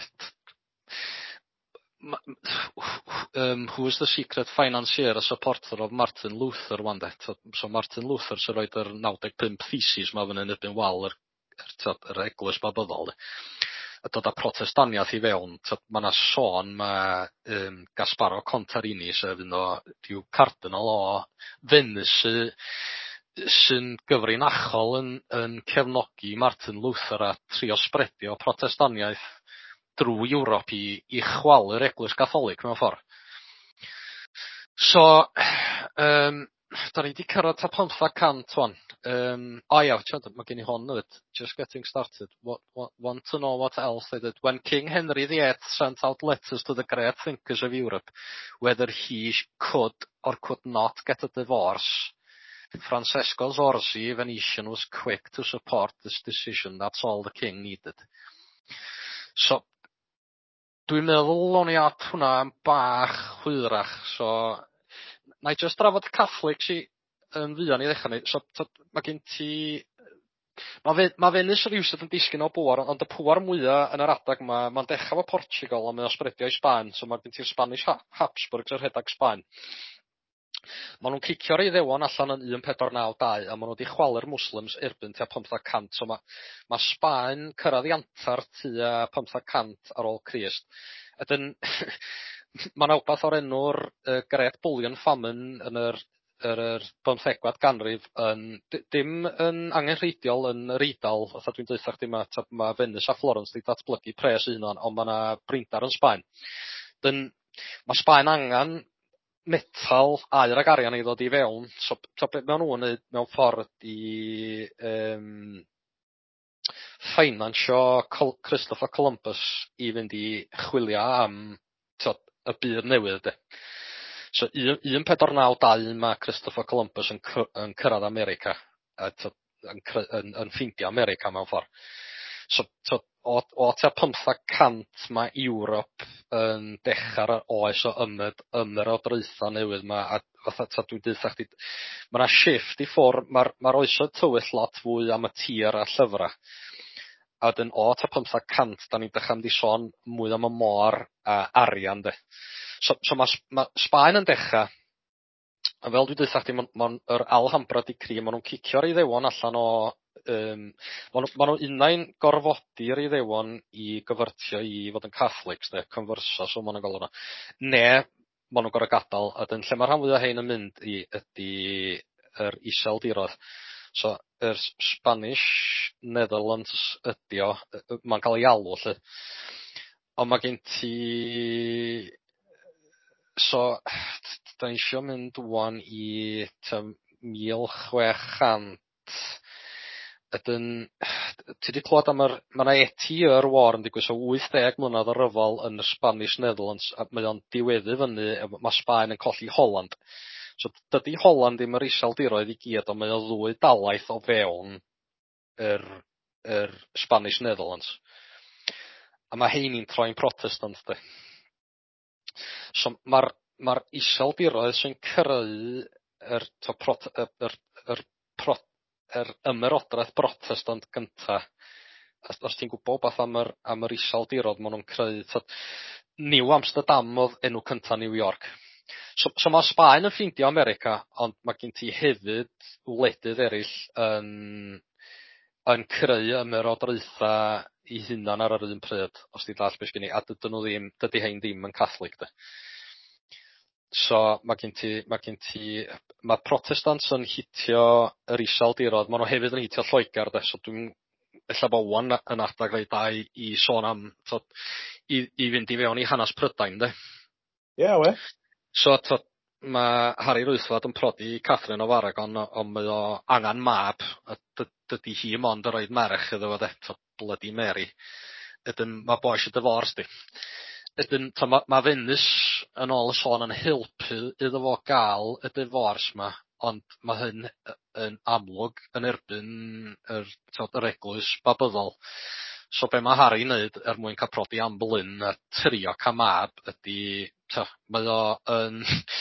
Who is the secret financier a supporter of Martin Luther wan de. So Martin Luther sy'n roed yr 95 thesis ma fan yn erbyn wal yr eglwys babyddol. A dod â protestaniaeth I fewn. Mae yna sôn Gasparo Contarini sef un o ryw cardinal o Venice sy'n gyfrinachol yn cefnogi Martin Luther a trio spredio protestaniaeth drwy Ewrop I chwalu'r eglwys Gatholig mewn ffordd. So, da ni wedi cyrraedd ta 500 wan. Mae gen I hon hefyd. Just getting started. Want to know what else they did. When King Henry VIII sent out letters to the great thinkers of Europe, whether he could or could not get a divorce, Francesco Zorzi, Venetian, was quick to support this decision. That's all the king needed. So, dwi'n meddwl o'n i at hwnna yn bach hwyrach. So, na I just drafod Catholics i yn fuan i ddechrau ni. So, mae gen ti... Mae Venice rhywsyd yn disgyn o bwar, ond y pwar mwyaf yn yr adag mae'n dechrau fo Portugal a mae o spredio i Sbaen. So, mae gen ti'r Spanish Habsburgs ar rhedag Sbaen. Maen nhw'n cicio'r Iddewon allan yn 1492 a maen nhw wedi chwalu'r Muslims erbyn tua 500. So mae Sbaen cyrraedd i antar tua 500 ar ôl Crist. Ydyn, mae'n awbath o'r enw'r Great Bullion Famine yn yr 15fed ganrif dim yn angenrheidiol yn yr Eidal, fatha dwi'n dweud chdi mae Venice a Florence wedi datblygu pres un o'n, ond mae yna brindar yn Sbaen. Mae Sbaen angen metal, aer ag arian i ddod i fewn. So be maen nhw'n neud mewn ffordd i ffinansio Christopher Columbus i fynd i chwilio am y byd newydd de. So 1492 mae Christopher Columbus yn cyrraedd America yn ffeindio America mewn ffordd. So o tua 500 mae Ewrop yn dechrau'r oes o ymerodraethau newydd ma, a fatha dwi'n dweud chdi, mae yna shift i ffwrdd, mae'r oesoedd tywyll lot fwy am y tir a llyfrau. A wedyn o tua 500, da ni'n dechrau mynd i sôn mwy am y môr a arian de. So mae Sbaen yn dechrau, a fel dwi'n dweud chdi, yr Alhambra decree, maen nhw'n cicio'r Iddewon allan o maen nhw unau'n gorfodi'r Iddewon i gyfyrtio i fod yn Catholics, conversos o maen nhw'n galw nhw. Ne, maen nhw'n gorau gadael, a dyn lle mae rhan fwy o hein yn mynd ydy yr iseldiroedd. So, yr Spanish Netherlands ydy o, mae'n cael ei alw lle. Ond mae gen ti... So, da ni eisiau mynd wan i 1600... Ydyn, ti wedi clywed am mae yna 80 war yn digwydd, so 80 mlynedd o ryfel yn y Spanish Netherlands, a mae o'n diweddu fyny, mae Sbaen yn colli Holland. So dydy Holland ddim yr iseldiroedd i gyd, ond mae o ddwy dalaeth o fewn yr Spanish Netherlands. A mae heini'n troi'n Protestant de. So mae'r iseldiroedd sy'n creu yr ymerodraeth Protestant gynta. Os ti'n gwybod beth am yr iseldiroedd maen nhw'n creu, New Amsterdam oedd enw cynta New York. So mae Sbaen yn ffeindio America, ond mae gen ti hefyd wledydd eraill yn creu ymerodraethau i hunan ar yr un pryd, os ti'n dall beth gen i, a dydy hein ddim yn Catholic de. So mae Protestants yn hitio yr iseldiroedd, maen nhw hefyd yn hitio Lloegr de, so dwi'n ella bod wan yn adag rei da i sôn am i fynd i fewn i hanes Prydain de. Ie, we. So mae Harry Roethfeld yn prodi Catherine of Aragon, ond mae o angan mab, a dydy hi mond yn rhoid merch iddo fo de, Bloody Mary. Ydyn mae bo eisiau divorce di. Ydyn mae Venice yn ôl y sôn yn helpu iddo fo gael y divorce ma, ond mae hyn yn amlwg yn erbyn yr eglwys babyddol. So be mae Harry'n neud mwyn cael prodi Anne Boleyn a trio cael mab ydy, mae o yn,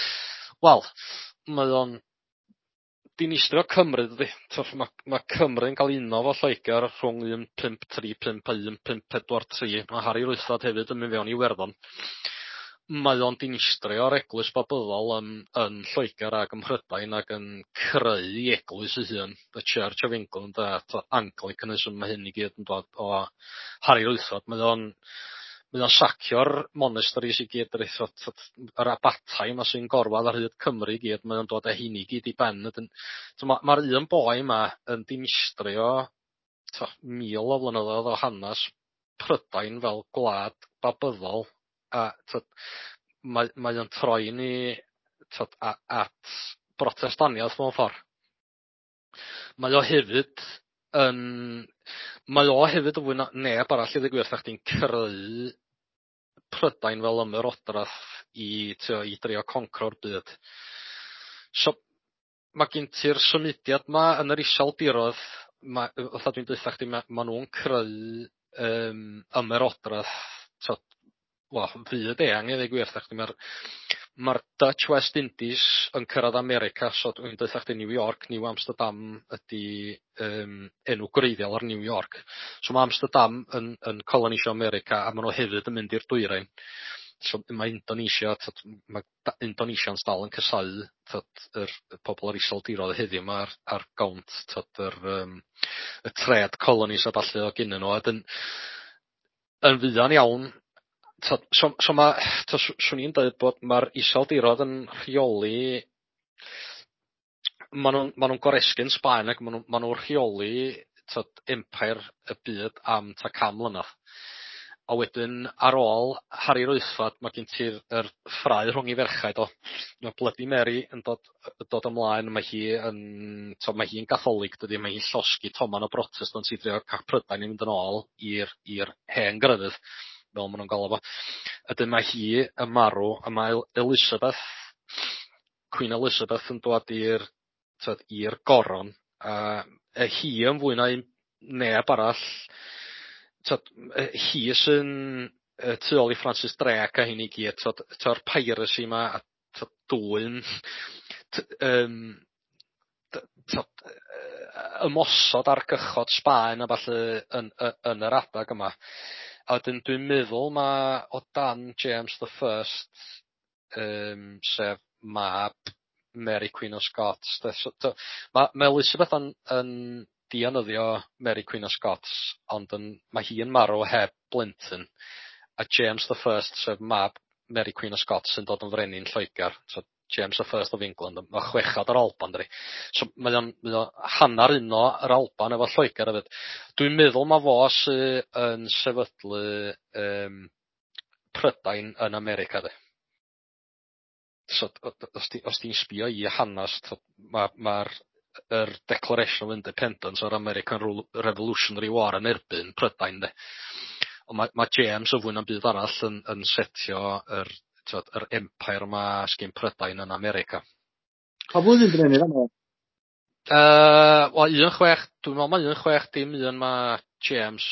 mae o'n dinistrio Cymru dydy. Mae Cymru'n cael uno fo Lloegr rhwng 1535 a 1543. Mae Harry Roethfeld hefyd yn mynd fewn i Iwerddon. Mae o'n dinistrio'r eglwys babyddol yn Lloegr ac ym Mhrydain ac yn creu eglwys ei hun, the Church of England a Anglicanism, mae hyn i gyd yn dod o Harry Roethfeld. Mae o'n sacio'r monasteries i gyd, yr abatai yma sy'n gorwedd ar hyd Cymru i gyd, mae o'n dod â hyn i gyd i ben. Mae'r un boi yma yn dinistrio 1000 o flynyddoedd o hanes Prydain fel gwlad babyddol, a mae o'n troi ni at Protestaniaeth mewn ffordd. Mae o hefyd yn mae o hefyd yn fwy na neb arall i ddigwydd chdi'n creu Prydain fel ymerodrath i drio concro'r byd. So mae gen ti'r symudiad ma yn yr iseldirodd, fatha dwi'n dweutha chdi, ma nhw'n creu ymerodrath fyd eang i ddweud gwir chdi. Mae'r Dutch West Indies yn cyrraedd America, so dwi'n dweutha chdi New York, New Amsterdam ydi enw gwreiddiol ar New York. So mae Amsterdam yn colonisio America a maen nhw hefyd yn mynd i'r dwyrain. So mae Indonesia, mae Indonesia'n dal yn cysau yr pobl o'r iseldirodd heddiw yma ar gawnt y trade colonies a ballu o gynnyn nhw. Yn fuan iawn, so swn i'n dweud bod mae'r iseldirodd yn rheoli, maen nhw'n goresgyn Sbaen ac maen nhw'n rheoli empire y byd am ta 100 mlynedd. A wedyn ar ôl Harri Roethfad mae gen ti'r ffrau rhwng i ferchaid o. Mae Bloody Mary yn dod ymlaen, mae hi'n Gatholig dydy, mae hi'n llosgi toman o Protestant i drio cael Prydain i mynd yn ôl i'r hen grydydd, fel maen nhw'n galw fo. Ydyn mae hi yn marw, a mae Queen Elizabeth yn dod i'r goron, a hi yn fwy na neb arall. Hi sy'n tu ôl i Francis Drake a hyn i gyd, to'r piracy yma a dwyn ymosod ar gychod Sbaen a falle yn yr adag yma. A dwi'n meddwl o dan James the First, sef mab Mary Queen of Scots. Mae Elizabeth yn dianyddio Mary Queen of Scots, ond mae hi yn marw heb blentyn. A James the First, sef mab Mary Queen of Scots, yn dod yn frenin Lloegr. So James the First of England, mae chwechad yr Alban dyri. So mae o'n hannar uno yr Alban efo Lloegr hefyd. Dwi'n meddwl mae fo sy'n sefydlu Prydain yn America de. So os ti'n sbio i hanes, mae'r Declaration of Independence o'r American Revolutionary War yn erbyn Prydain de. Ond mae James o fwy na'n byd arall yn setio yr empire yma sgyn Prydain yn America. Pa flwyddyn dyn ni'n rhan o? Dwi'n meddwl mae 16 mae James,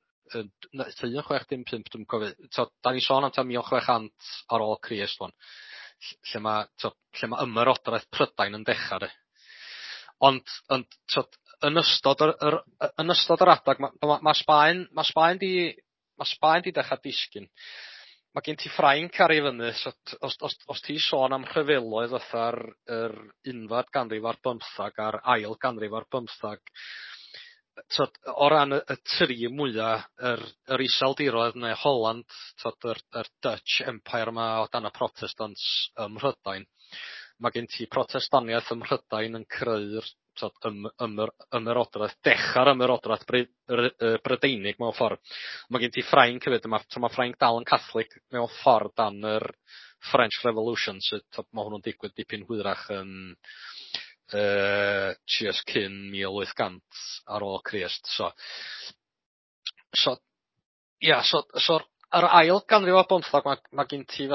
16 5 dwi'n cofio. Da ni sôn am 1600 ar ôl Crist hwn, lle mae ymerodraeth Prydain yn dechrau de. Ond yn ystod yr adag mae Sbaen di dechrau disgyn. Mae gen ti Ffrainc ar ei fyny, so os ti sôn am rhyfeloedd fatha'r unfad ganrif ar 15 a'r ail ganrif ar 15, o ran y tri mwyaf, yr iseldiroedd neu Holland, yr Dutch Empire yma o dan y Protestants ym Mhrydain, mae gen ti Protestaniaeth ym Mhrydain yn creu'r ymerodraeth, dechrau'r ymerodraeth Brydeinig mewn ffordd. Mae gen ti Ffrainc hefyd, mae Ffrainc dal yn Catholic mewn ffordd dan yr French Revolution, mae hwnnw'n digwydd dipyn hwyrach yn Chios cyn 1800 ar ôl Crist. Yr ail ganrif o 15 mae gen ti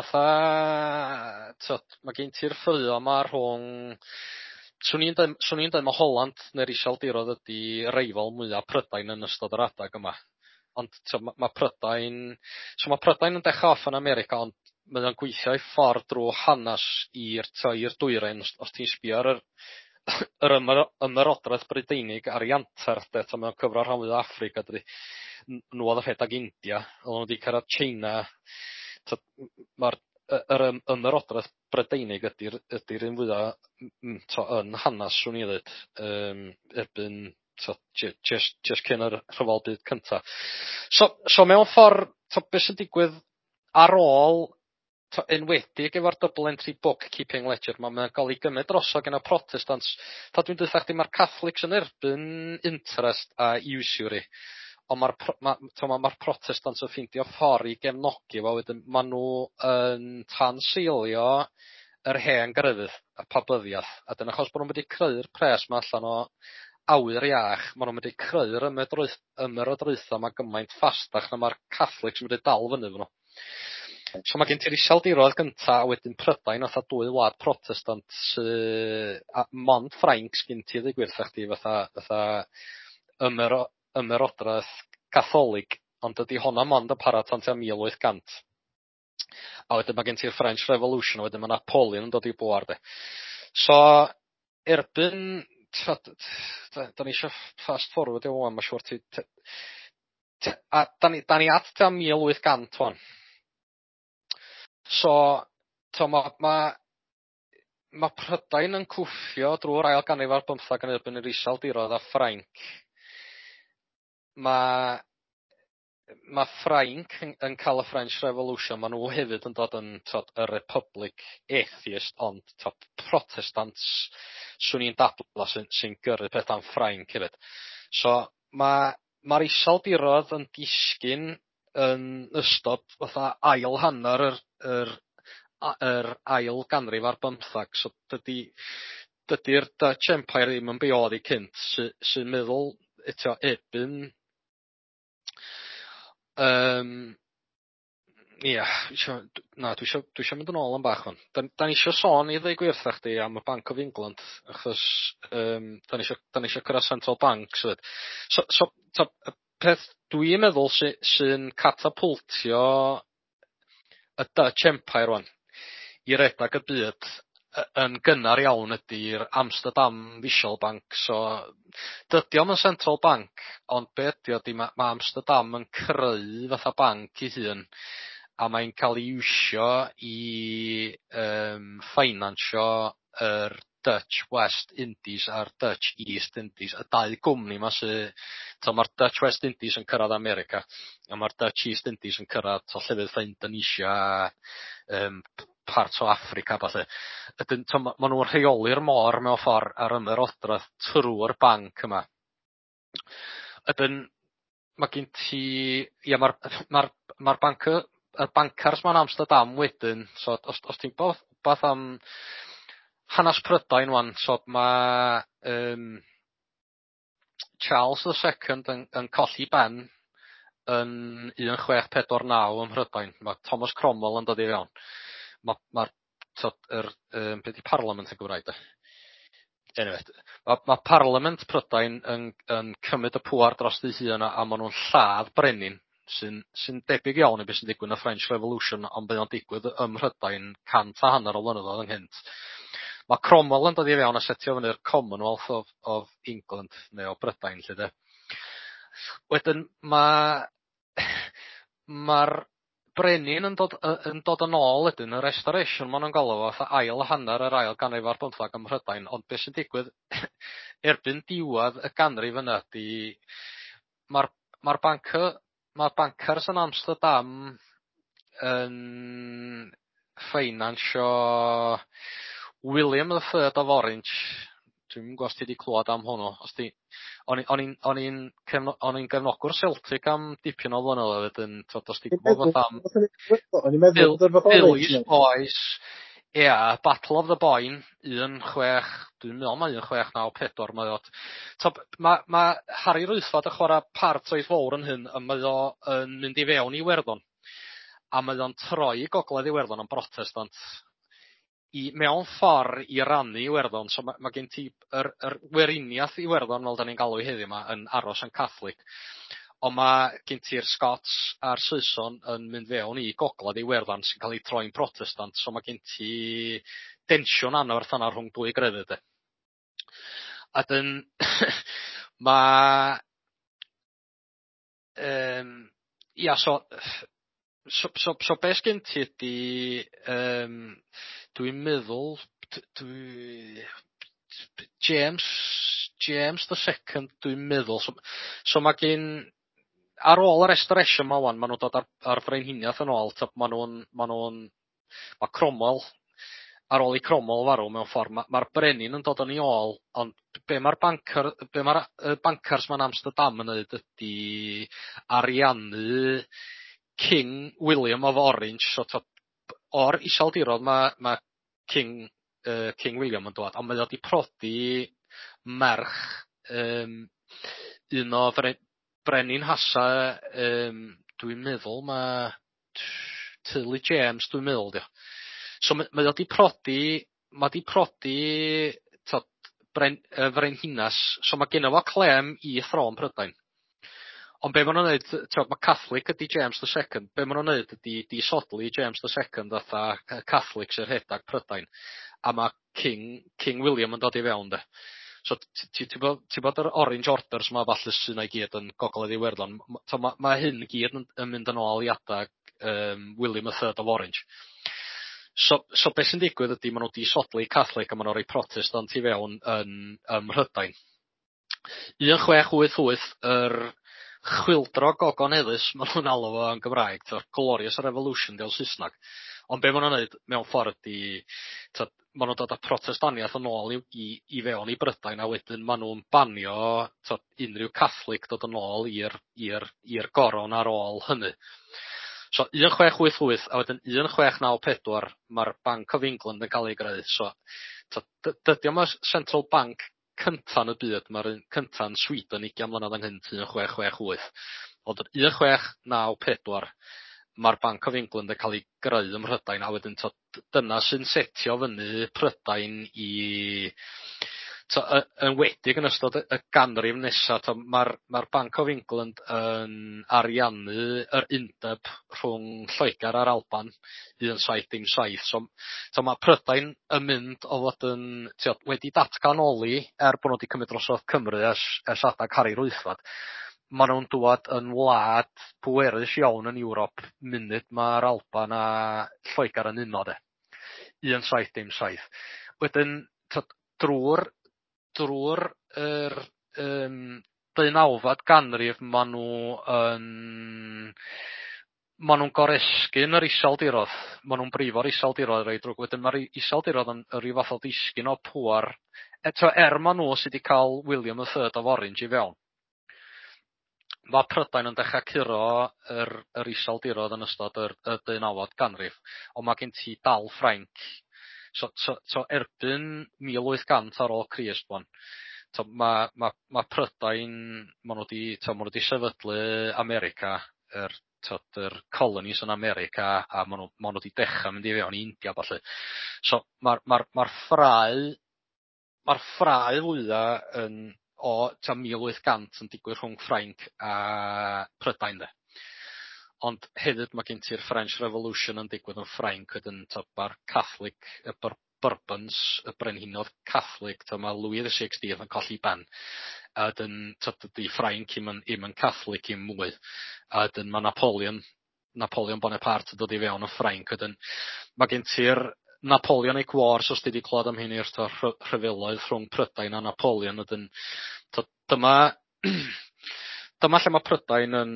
mae gen ti'r ffeuo yma rhwng. Swn i'n dweud mae Holland neu'r iseldirodd ydi reifol mwyaf Prydain yn ystod yr adag yma. Ond mae Prydain yn dechrau off yn America, ond mae o'n gweithio i ffordd drwy hanes i'r dwyrain. Os ti'n sbio ar yr ymerodraeth Brydeinig ar ei anterth, mae o'n cyfro rhan fwyaf Affrica dydy. Nhw oedd y rhedeg India, ond nhw wedi cyrraedd China. Yr ymerodraeth Brydeinig ydy'r un fwyaf yn hanes, swn i ddweud, erbyn just cyn yr rhyfel byd cyntaf. So mewn ffordd, beth sy'n digwydd ar ôl, enwedig efo'r double entry bookkeeping ledger, mae'n cael ei gymryd droso gen y Protestants. Dwi'n dweud chdi mae'r Catholics yn erbyn interest a usury, ond mae'r Protestants yn ffeindio ffordd i gefnogi fo. Wedyn maen nhw yn tanseilio yr hen grydydd a pobyddiaeth. A dyn achos bod nhw'n wedi creu'r pres yma allan o awyr iach, maen nhw'n wedi creu'r ymerodraethau yma gymaint ffastach na mae'r Catholics yn wedi dal fyny fy nhw. So mae gen ti'r Iseldiroedd gynta a wedyn Prydain fatha dwy wlad Protestant a mond Ffrainc sgyn ti ddeu gwir chdi fatha ymerodraeth Catholig, ond ydy honna mond yn para tan tua 1800. A wedyn mae gen ti'r French Revolution, a wedyn mae Napoleon yn dod i bwar de. So erbyn da ni eisiau fast forward i wan, mae'n siŵr ti a da ni at tua 1800 wan. So ma Prydain yn cwffio drwy'r ail ganrif ar 15 yn erbyn yr Iseldiroedd a Ffrainc. Ma Ffrainc yn cael y French Revolution, ma nhw hefyd yn dod yn y Republic atheist, ond Protestants swn i'n dabla sy'n gyrru pethau'n Ffrainc hefyd. So mae'r Iseldiroedd yn disgyn yn ystod fatha ail hanner yr ail ganrif ar 15. So dydy'r Dutch Empire ddim yn be oedd i cynt, sy'n meddwl eto erbyn dwi eisiau mynd yn ôl yn bach hwn. Da ni eisiau sôn i ddeu gwirthach chdi am y Bank of England, achos da ni eisiau cyrraedd Central Banks. So peth dwi'n meddwl sy'n catapultio y Dutch Empire rwan i redag y byd yn gynnar iawn ydy'r Amsterdam Visual Bank. So dydy o'm yn Central Bank, ond be ydy o, mae Amsterdam yn creu fatha banc i hun, a mae'n cael ei iwsio i ffinansio yr Dutch West Indies a'r Dutch East Indies, y dau gwmni yma mae'r Dutch West Indies yn cyrraedd America, a mae'r Dutch East Indies yn cyrraedd llefydd fatha Indonesia, part o Africa falle. Ydyn ma' nhw'n rheoli'r môr mewn ffordd ar ymerodraeth trwy'r banc yma. Ydyn mae gen ti mae'r bancars ma'n Amsterdam wedyn, so os ti'n beth am hanes Prydain wan, so mae Charles II yn colli ben yn 1649 ym Mhrydain. Mae Thomas Cromwell yn dod i fewn. Be di Parliament yn Gymraeg? Anyway, mae Parliament Prydain yn cymryd y pŵar dros ei hun a maen nhw'n lladd brenin sy'n debyg iawn i beth sy'n digwydd yn y French Revolution, ond bydd o'n digwydd ym Mhrydain 150 o flynyddoedd ynghynt. Mae Cromwell yn dod i fewn a setio fyny'r Commonwealth of England, neu o Brydain, lle de. Wedyn mae'r brenin yn dod yn ôl ydyn, y restoration maen nhw'n galw fo, ail hanner yr ail ganrif ar 15 ym Mhrydain, ond beth sy'n digwydd erbyn diwedd y ganrif yna ydi mae'r bancars yn Amsterdam yn ffinansio William III of Orange. Dwi'n gwybod os ti wedi clywed am hwnnw. O'n i'n gefnogwr Celtic am dipyn o flynyddoedd wedyn, os ti gwybod am Billy's Boys, Battle of the Boyne, dwi'n meddwl mae 1694 mae o. Mae Harry Rwythford yn chwarae part oedd fawr yn hyn, a mae o yn mynd i fewn i Iwerddon, a mae o'n troi i gogledd Iwerddon yn Protestant. Mewn ffordd i rannu Iwerddon, so mae gen ti yr weriniaeth Iwerddon, fel da ni'n galw heddiw yma, yn aros yn Catholic. Ond mae gen ti'r Scots a'r Saeson yn mynd fewn i gogledd Iwerddon sy'n cael ei troi'n Protestant, so mae gen ti densiwn anferth yna rhwng dwy grefydd. A dyn so beth gen ti ydi dwi'n meddwl James II dwi'n meddwl, so mae gen ar ôl y restoration ma' wan, ma' nhw'n dod ar frenhiniaeth yn ôl, mae Cromwell ar ôl i Cromwell farw mewn ffordd, mae'r brenin yn dod yn ei ôl, ond be mae'r bancars ma'n Amsterdam yn neud ydi ariannu King William of Orange, so o'r Iseldiroedd mae King William yn dod, ond mae o wedi prodi merch un o brenin hasa dwi'n meddwl mae teulu James dwi'n meddwl dio. So mae o wedi prodi frenhinas, so mae genno fo clem i thron Prydain. Ond be maen nhw'n neud, mae Catholic ydi James II, be maen nhw'n neud ydi disodli James II fatha Catholic sy'n rhedag Prydain, a mae King William yn dod i fewn de. So ti bod yr Orange Orders ma falle sy'n ei gyd yn Gogledd Iwerddon, mae hyn gyd yn mynd yn ôl i adag William III of Orange. So beth sy'n digwydd ydy maen nhw disodli Catholic a maen nhw'n rhoi Protestant i fewn yn Mhrydain. 1688 yr chwildro gogoneddus maen nhw'n alw fo yn Gymraeg, Glorious Revolution diolch Saesneg. Ond be maen nhw'n neud mewn ffordd ydy maen nhw'n dod â protestaniaeth yn ôl i fewn i Brydain, a wedyn maen nhw'n banio unrhyw Catholic dod yn ôl i'r goron ar ôl hynny. So 1688 a wedyn 1694 mae'r Bank of England yn cael ei greu. So dydy o'm y Central Bank cynta yn y byd, mae'r cynta yn Sweden 20 mlynedd ynghynt 1668. Ond 1694 mae'r Bank of England yn cael ei greu ym Mhrydain, a wedyn dyna sy'n setio fyny Prydain yn wedig yn ystod y ganrif nesaf. Mae'r Bank of England yn ariannu yr undeb rhwng Lloegr a'r Alban 1707. So mae Prydain yn mynd o fod yn wedi datganoli bod nhw wedi cymryd drosodd Cymru ers adag Harri Rwythfad. Maen nhw'n dŵad yn wlad pwerus iawn yn Ewrop munud mae'r Alban a Lloegr yn uno de. 1707. Wedyn drwy'r yr 19fed ganrif maen nhw'n goresgyn yr iseldirodd. Maen nhw'n brifo'r iseldirodd rei drwg. Wedyn mae'r iseldirodd yn ryw fath o disgyn o pŵar. Maen nhw sydd wedi cael William III of Orange i fewn. Mae Prydain yn dechrau curo yr iseldirodd yn ystod yr 19fed ganrif. Ond mae gen ti dal Ffrainc. So erbyn 1800 ar ôl Crist wan. Mae Prydain, maen nhw wedi sefydlu America, yr colonies yn America, a maen nhw wedi dechrau mynd i fewn i India falle. So mae'r ffrae fwyaf o 1800 yn digwydd rhwng Ffrainc a Prydain de. Ond hefyd mae gen ti'r French Revolution yn digwydd yn Ffrainc, wedyn mae'r Catholic, y Bourbons, y brenhinodd Catholic, mae Louis XVI yn colli ben. A wedyn dydy Ffrainc ddim yn Catholic i'm mwy. A wedyn mae Napoleon Bonaparte yn dod i fewn yn Ffrainc. Wedyn mae gen ti'r Napoleonic Wars, os ti wedi clywed am hyn, i'r rhyfeloedd rhwng Prydain a Napoleon. Wedyn dyma lle mae Prydain yn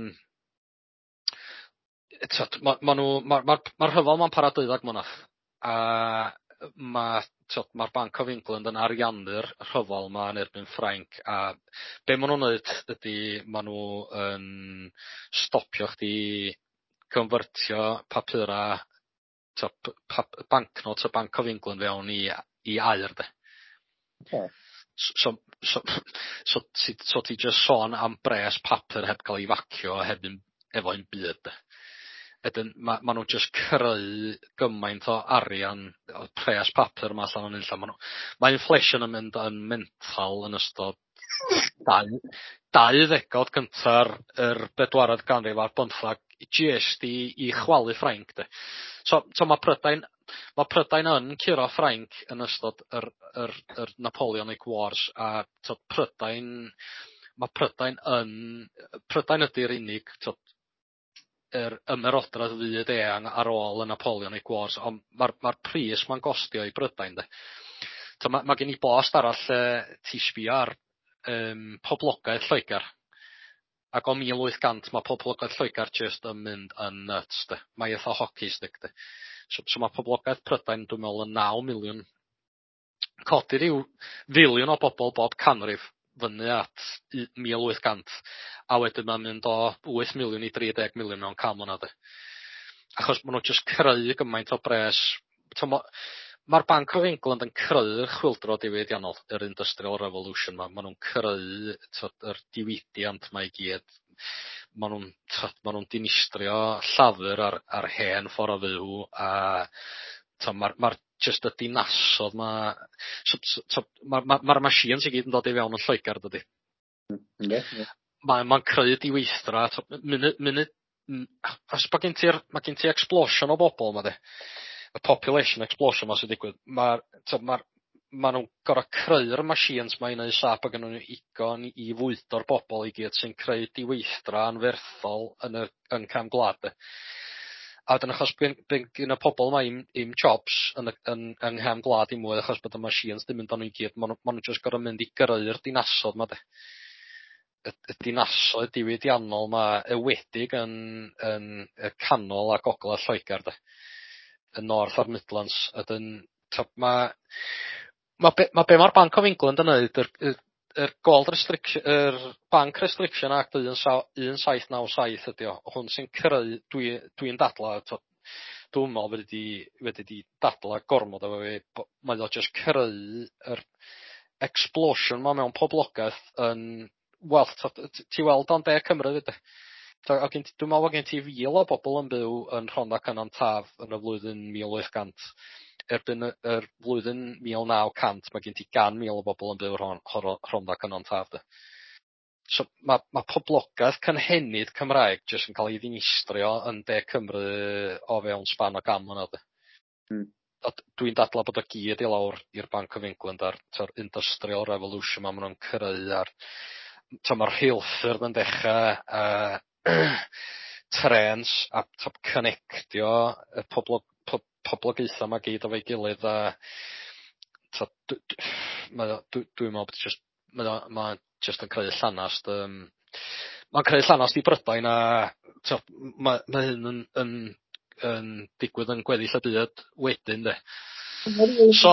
Mae'r rhyfel ma'n para 12 mlynedd. A mae'r Bank of England yn ariannu'r rhyfel ma yn erbyn Ffrainc. A be maen nhw'n neud ydy maen nhw yn stopio chdi convertio papura banknotes y Bank of England fewn i aur de. Okay. So ti just sôn am bres papur heb cael ei facio efo un byd de. Edyn maen nhw just creu gymaint o arian, o pres papur yma allan o'n unlla. Mae inflation yn mynd yn mental yn ystod 2 ddegawd gynta'r 14th ganrif ar 15 GST i chwalu Ffrainc de. So mae Prydain yn curo Ffrainc yn ystod yr Napoleonic Wars, a Prydain ydy'r unig yr ymerodraeth fyd eang ar ôl y Napoleonic Wars, ond mae'r pris ma'n gostio i Brydain de. Mae gen i bost arall ti sbio ar poblogaeth Lloegr. Ac o 1800 mae poblogaeth Lloegr just yn mynd yn nuts de. Mae eitha hockey stick de. So mae poblogaeth Prydain dwi'n meddwl yn 9 miliwn. Codi ryw filiwn o bobl bob canrif fyny at 1800. A wedyn mae'n mynd o 8 miliwn i 30 miliwn mewn 10 mlynedd. Achos maen nhw just creu gymaint o bres. Ma'r Bank of England yn creu'r chwyldro diwydiannol, yr Industrial Revolution ma' nhw'n creu yr diwydiant 'ma i gyd. Ma' nhw'n dinistrio llafur ar hen ffor o fyw a ma'r jyst y dinasodd 'ma ma'r machines i gyd yn dod i fewn yn Lloegr dydi? Yndi. Ma'n creu diweithdra munud os ma' gen ti explosion o bobl 'ma 'de. Y population explosion 'ma sy'n digwydd. Ma' nhw'n gor'o' creu'r machines 'ma i neud siâp ag yn nhw ugon i fwydo'r bobl i gyd sy'n creu diweithdra anferthol yn cefn gwlad 'de. A wedyn achos gin y pobol 'ma 'im jobs yn nghefn gwlad i mwy achos bod y machines 'di mynd â nhw i gyd ma' nhw jyst gor'o' mynd i greu'r dinasodd 'ma 'de. Y dinasoedd diwydiannol 'ma ewedig yn y canol a gogledd Lloegr 'de. Y North a'r Midlands ydyn ma' be' ma'r Bank of England yn neud yr Gold Restriction Bank Restriction Act 1797 ydi o. Hwn sy'n creu dwi'n dadla dwi'n meddwl wedi di dadla gormod efo fi mae o jyst creu yr explosion 'ma mewn poblogaeth yn wel ti weld o'n De Cymru 'fyd 'de. Dwi'n meddwl gen ti 1,000 o bobl yn byw yn Rhondda Cynon Taf yn y flwyddyn 1800 erbyn yr flwyddyn 1900 mae gen ti 100,000 o bobl yn byw Rhondda Cynon Taf 'de. So ma' poblogaeth cynhenid Cymraeg jyst yn cael ei ddinistrio yn De Cymru o fewn sban o 100 mlynedd 'de. Dwi'n dadla bod o gyd i lawr i'r Bank of England a'r Industrial Revolution ma' nhw'n creu a'r ma'r rheilffyrdd yn dechra trens a connectio y poblogaetha 'ma gyd efo'i gilydd a dwi'n meddwl bod jyst mae jyst yn creu llanast ma'n creu llanast i Brydain a ma' hyn yn digwydd yn gweddill y byd wedyn 'de. So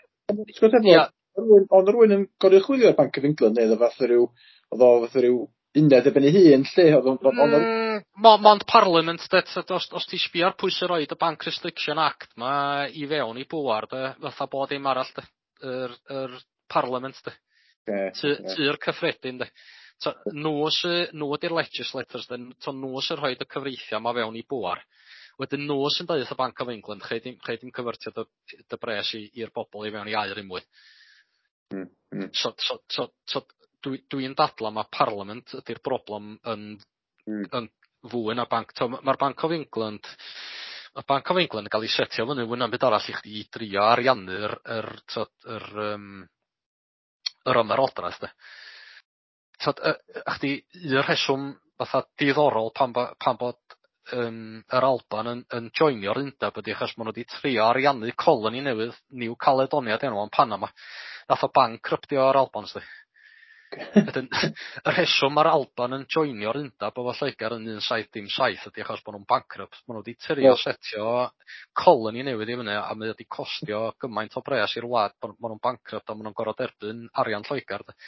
Ond rwy'n yn goruchwylio'r Bank of England neu oedd o fath ryw uned erbyn ei hun lle Mond Parliament de os ti sbio ar pwy sy'n roid y Bank Restriction Act 'ma i fewn i bwar de fatha bod dim arall de yr Parliament de. Ty'r cyffredin de. Nhw ydi'r legislators de nhw sy'n rhoid y cyfreithiau 'ma fewn i bwar. Wedyn nhw sy'n deud y Bank of England lle dim cyfyrtio dy bres i'r bobl i fewn i air unmwy. So dwi'n dadla ma' Parliament ydi'r broblem yn fwy na banc. Ma'r Bank of England yn cael ei setio fyny fwy na'm byd arall i chdi drio ariannu'r ymerodraeth de. Chdi un rheswm fatha diddorol pan bod yr Alban yn joinio'r undeb ydi achos ma' nhw wedi trio ariannu coloni newydd New Caledonia 'di enw yn Panama. Nath o bancryptio'r Albans de. Wedyn y rheswm ma'r Alban yn joinio'r undeb efo Lloegr yn 1707 ydi achos bo' nhw'n bankrupt. Ma' nhw wedi trio setio coloni newydd i fyny a mae wedi costio gymaint o bres i'r wlad bo' nhw'n bankrupt a ma' nhw'n gor'o' derbyn arian Lloegr de.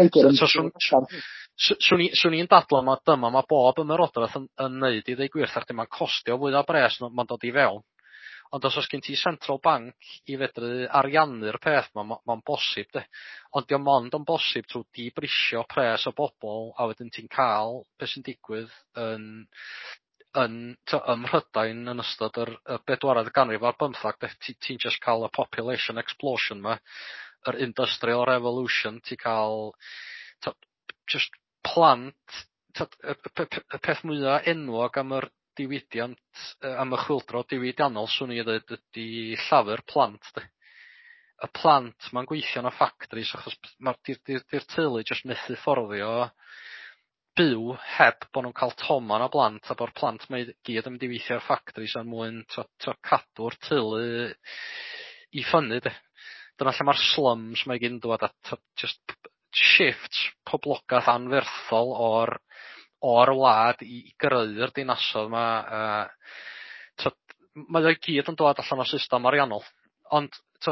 Swn i'n dadla dyma ma' bob ymerodraeth yn neud i ddeu gwir thach ma'n costio fwy o bres ma'n dod i fewn. Ond os oes gen ti Central Bank i fedru ariannu'r peth ma'n bosib de. Ond diom ond yn bosib trwy dibrisio pres o bobl a wedyn ti'n cael beth sy'n digwydd ym Mhrydain yn ystod yr 4edd ganrif ar 15 de. Ti'n just cael y population explosion 'ma, yr Industrial Revolution, ti'n cael just plant y peth mwyaf enwog am yr diwydiant am y chwyldro diwydiannol swn i ddeud ydi llafur plant de. Y plant ma'n gweithio yn y factories achos di'r teulu jyst methu fforddio byw heb bo' nhw'n cael toman o blant a bo'r plant ma' i gyd yn mynd i weithio ar factories er mwyn cadw'r teulu i ffynnu de. Dyna lle ma'r slums ma' i gyd yn dod a just shifts poblogaeth anferthol o'r wlad i greu'r dinasodd 'ma mae o gyd yn dod allan o system ariannol. Ond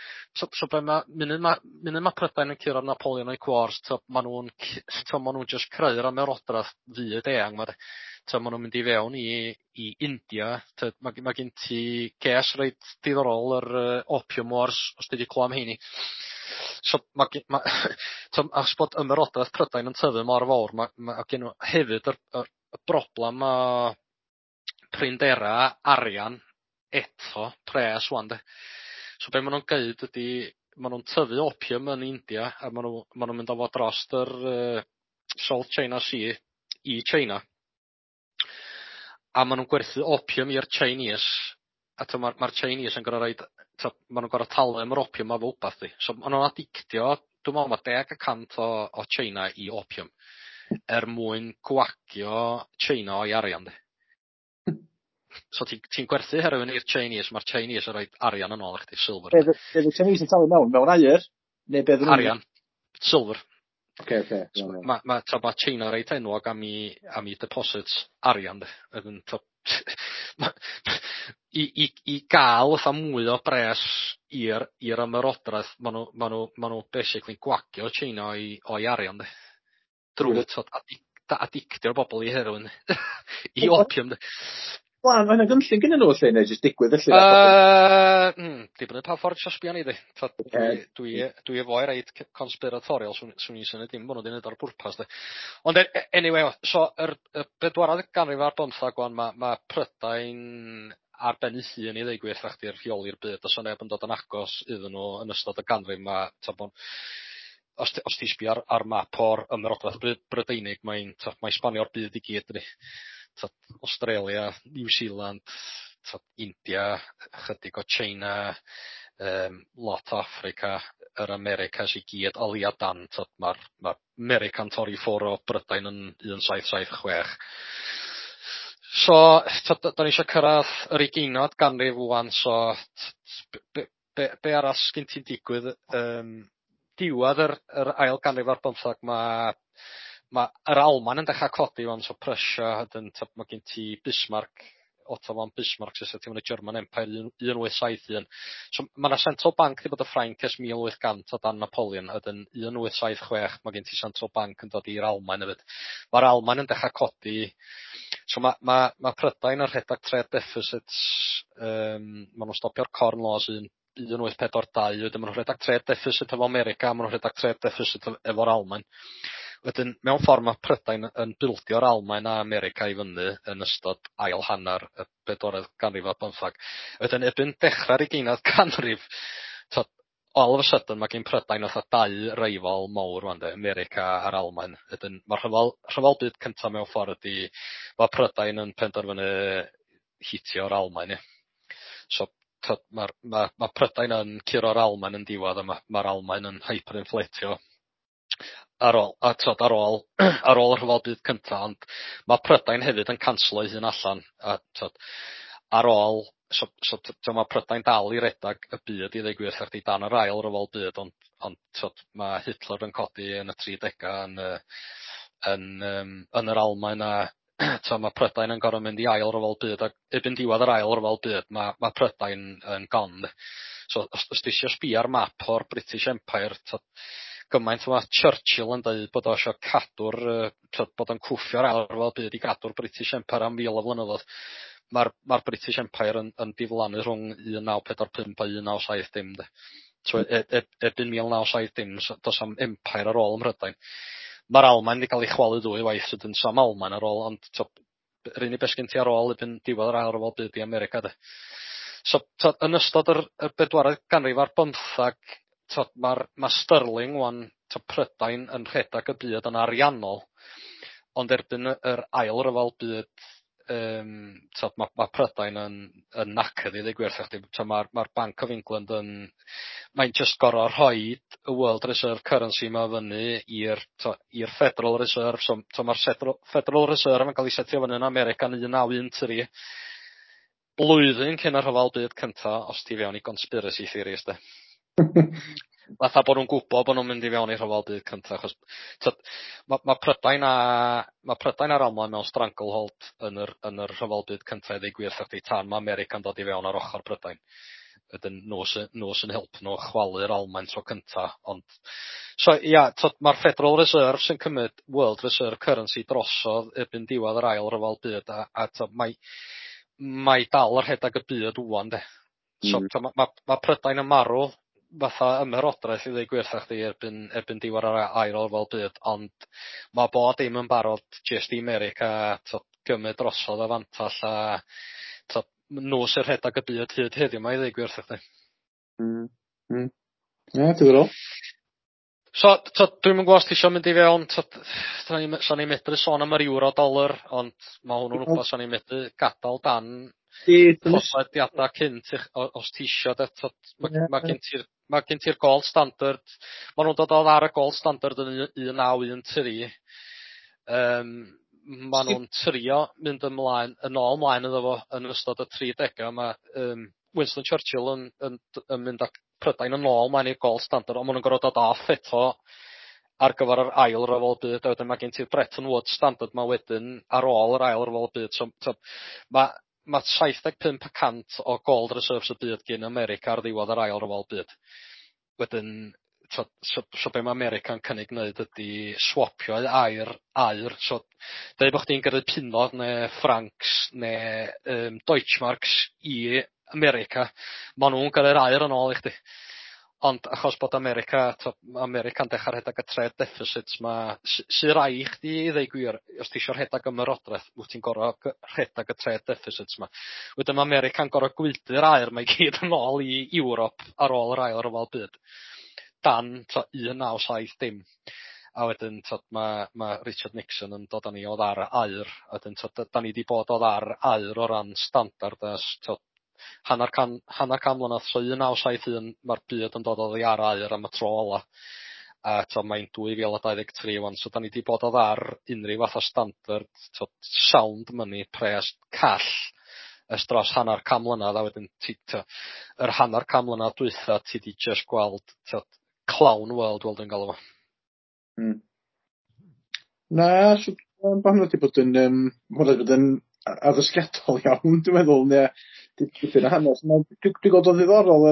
So be munud ma Prydain yn curo'r Napoleonaidd Wars, ma' nhw'n just creu'r ymerodraeth fyd eang ma' de. Ma' nhw'n mynd i fewn i India, ma' gen ti ges reit diddorol yr Opium Wars, os ti 'di clwad am heini. So as bod ymerodraeth Prydain yn tyfu mor fawr, ma' gen nhw hefyd y broblam prindera, arian, eto, pres wan de. So be ma' nhw'n gneud ydy, ma' nhw'n tyfu opium yn India, a ma' nhw'n mynd o fod drost yr South China Sea i China. A ma' nhw'n gwerthu opium i'r Chinese, a ma'r Chinese yn gor'o' roid, ma' nhw'n gor'o' talu am yr opium a fo wbath di. So ma' nhw'n addictio, dwi'n meddwl ma' 10% o China i opium, mwyn gwagio China o'i arian de. So ti'n gwerthu heroin i'r Chinese, ma'r Chinese yn rhoi arian yn ôl i chdi, silver. Be' y Chinese yn talu mewn aur? Neu be' arian, silver. Okay. So, ma' China reit enwog am 'i deposits arian de. I gael fatha mwy o bres i'r ymerodraeth, ma' nhw basically gwagio China o'i arian de. Drwy addictio'r bobl i heroin. I opium de. Wel, ma' 'na gynllun gynnyn nhw lle, neu jyst digwydd felly? Dibynnu pa ffordd ti'n sbio ni di. Dwi efo'i reit conspiratorial, swn i sy'n dim bod nhw wedi neud o'r bwrpas de. Ond anyway, so yr 14th ganrif ar 15 wan, ma' Prydain ar ben 'i hun i ddweud gwir thachdi'r rheoli'r byd, os o neb yn dod yn agos iddyn nhw yn ystod y ganrif ma', os ti sbio ar map o'r ymerodraeth Brydeinig, mae'n sbanio'r byd i gyd dydi. Australia, New Zealand, India, chydig o China, lot o Africa, yr Americas i gyd, o leia dan, ma'r America'n torri ffwr' o Brydain yn 1776. So, da ni isio cyrraedd yr 20th ganrif wan, so be arall sgyn ti'n digwydd, diwedd yr ail ganrif ar 15, ma' yr Alman yn dechra codi wan, so Prussia, ma' gen ti Bismarck, Otto von Bismarck, sy'n ti'n mynd y German Empire 1871. So ma' 'na Central Bank 'di bod y Ffrainc ers 1800 o dan Napoleon, ydyn 1876 ma' gen ti Central Bank yn dod i'r Almaen hefyd. Ma'r Almaen yn dechra codi, so ma' Prydain yn rhedag trade deficits, ma' nhw'n stopio'r Corn Laws 1842, wedyn ma' nhw'n rhedag trade deficit efo America, ma' nhw'n rhedag trade deficit efo'r Almaen. Wedyn, mewn ffordd mae Prydain yn bildio'r Almaen a America i fyny yn ystod ail hanner y 14th ganrif ar 15. Wedyn, erbyn dechrau'r 20th ganrif, all of a sudden mae gen Prydain fatha 2 rival mawr wan de, America a'r Almaen. Wedyn, mae'r rhyfel byd cyntaf mewn ffordd ydi, mae Prydain yn penderfynu hitio'r Almaen. So, mae Prydain yn curo'r Almaen yn diwedd, a mae'r Almaen yn hyperinflatio ar ôl yr rhyfel byd cyntaf, ond mae Prydain hefyd yn canslo ei hun allan, a ar ôl, so mae Prydain dal i redag y byd i ddweud gwir thachdi dan yr ail rhyfel byd, ond mae Hitler yn codi yn y 30au yn yr Almaen, a mae Prydain yn gor'o' mynd i ail rhyfel byd, ac erbyn diwedd yr ail rhyfel byd, mae Prydain yn gone. So os ti isio sbio ar map o'r British Empire, gymaint mae Churchill yn dweud bod o eisiau cadw'r, bod o'n cwffio'r ail rhyfel byd i gadw'r British Empire am 1000 o flynyddoedd. Mae'r British Empire yn diflannu rhwng 1945 a 1970 de. So erbyn 1970 does am empire ar ôl ym Mhrydain. Mae'r Almaen wedi cael ei chwalu 2 waith, ydyn sam Almaen ar ôl, ond yr unig beth sgen ti ar ôl erbyn diwedd yr ail rhyfel byd i America de. So yn ystod yr 14th ganrif ar 15, mae sterling wan, Prydain yn rhedag y byd yn ariannol, ond erbyn yr ail ryfel byd, mae Prydain yn nacyd i ddweud gwir thachdi. Mae'r Bank of England mae'n just gor'o' rhoid y World Reserve Currency yma fyny i'r Federal Reserve. So mae'r Federal Reserve yn cael ei setio fyny yn America yn 1913. Blwyddyn cyn y rhyfel byd cynta, os ti fewn i conspiracy theories de. Fatha bod nhw'n gwybod bod nhw'n mynd i fewn i rhyfel byd cynta, achos mae Prydain a'r Almaen mewn stranglehold yn yr rhyfel byd cynta i ddweud gwir thachdi, tan mae America'n dod i fewn ar ochr Prydain. ydyn nhw sy'n helpu nhw chwalu'r Almaen tro cynta. Mae'r Federal Reserve sy'n cymryd World Reserve Currency drosodd erbyn diwedd yr ail ryfel byd mae dal yr rhedag y byd wwan de. Mae Prydain yn marw fatha ymerodraeth i ddweud gwirth chdi erbyn diwedd yr ail ryfel byd, ond mae bod dim yn barod jyst i America gymryd drosodd y fantall a nhw sy'n rhedag y byd hyd heddiw mae i ddweud gwirth chdi. Ie, diddorol. Dwi'n yn gwybod os ti eisiau mynd i fewn, sa'n ni'n medru sôn am yr euro-dollar, ond mae hwnnw'n rhywbeth sa'n ni'n medru gadael dan podlediadau cynt os ti eisiau. Mae gen ti'r gold standard, mae nhw'n dod ar y gold standard yn 1913. Mae nhw'n trio mynd ymlaen iddo fo yn ystod y 30au. Mae Winston Churchill yn mynd â Prydain yn ôl mae'n i'r gold standard, ond maen nhw'n gorfod dod off eto ar gyfer yr ail ryfel byd, a wedyn mae gen ti'r Bretton Woods standard ma wedyn ar ôl yr ail ryfel byd. Mae 75% o gold reserves y byd gen America ar ddiwedd yr ail ryfel byd. Wedyn, be mae America'n cynnig wneud ydy swapio air. Dweud bod chdi'n gyrru punnoedd neu francs neu Deutschmarks i America, maen nhw'n gyrru'r air yn ôl i chdi. Ond achos bod America'n dechrau rhedag y trade deficits, sy'n rai chdi i ddweud gwir, os ti eisiau rhedag ymerodraeth, wyt ti'n gorfod rhedag y trade deficits yma. Wedyn mae America'n gorfod gwyldu'r air mae gyd yn ôl i Ewrop ar ôl yr ail ryfel byd. Dan 1970. A wedyn mae Richard Nixon yn dod â ni odd ar air. A wedyn da ni wedi bod odd ar air o ran standard hanner can mlynedd, so 1971 mae'r byd yn dod oddi ar air am y tro ola. A mae'n 2023 wan, so da ni wedi bod odd ar unrhyw fath o standard sound money, pres call ys dros hanner can mlynedd, a wedyn yr hanner can mlynedd dwytha ti wedi just gweld clown world dwi'n galw fo. Na, bod hwnna wedi bod yn addysgiadol iawn, dwi'n meddwl, dipyn o hanes. Dwi'n gweld o ddiddorol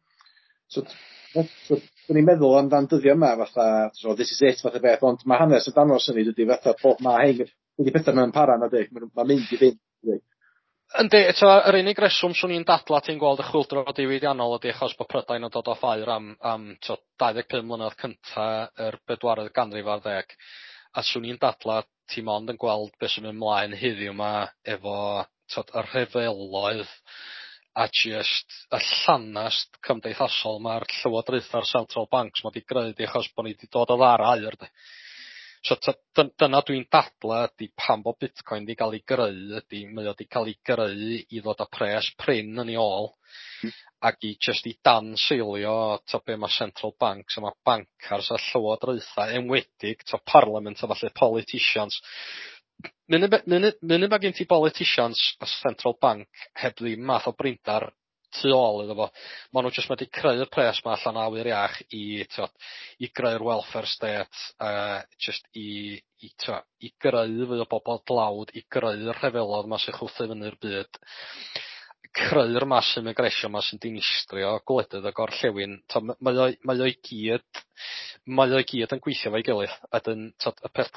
dwi'n ni'n meddwl amdan dyddiau yma fatha, this is it, fatha beth, ond mae hanes y danos yn ei dydy fatha, mae pethau mewn para na di, mae'n mynd i fynd. Yndi, yr unig reswm swn i'n dadla ti'n gweld y chwyldro diwydiannol ydy achos bod Prydain yn dod o ffair am 25 mlynedd cynta yr 4edd ganrif ar 10. A swn i'n dadla ti mond yn gweld beth sy'n mynd ymlaen heddiw yma efo y rhefeloedd a just y llanast cymdeithasol mae'r llywodraetha'r Central Banks wedi greu achos bod ni wedi dod o ddar air. So dyna dwi'n dadla ydy pam bod Bitcoin wedi cael ei greu, mae wedi cael ei greu i ddod â pres prin yn ei ôl ac i just i danseilio be mae Central Banks a mae bancars a llywodraethau enwedig Parliament a falle politicians. Mynd mae gen ti politicians a Central Bank heb ddim math o brindar tu ôl iddo fo. Maen nhw jyst wedi creu'r pres ma allan awyr iach i greu'r welfare state, just i greu fwy o bobl dlawd, i greu'r rhefelodd ma sy'n chwthu fyny'r byd, creu'r mass immigration ma sy'n dinistrio gwledydd y gorllewin. Mae o i gyd yn gweithio fo'i gilydd. Y peth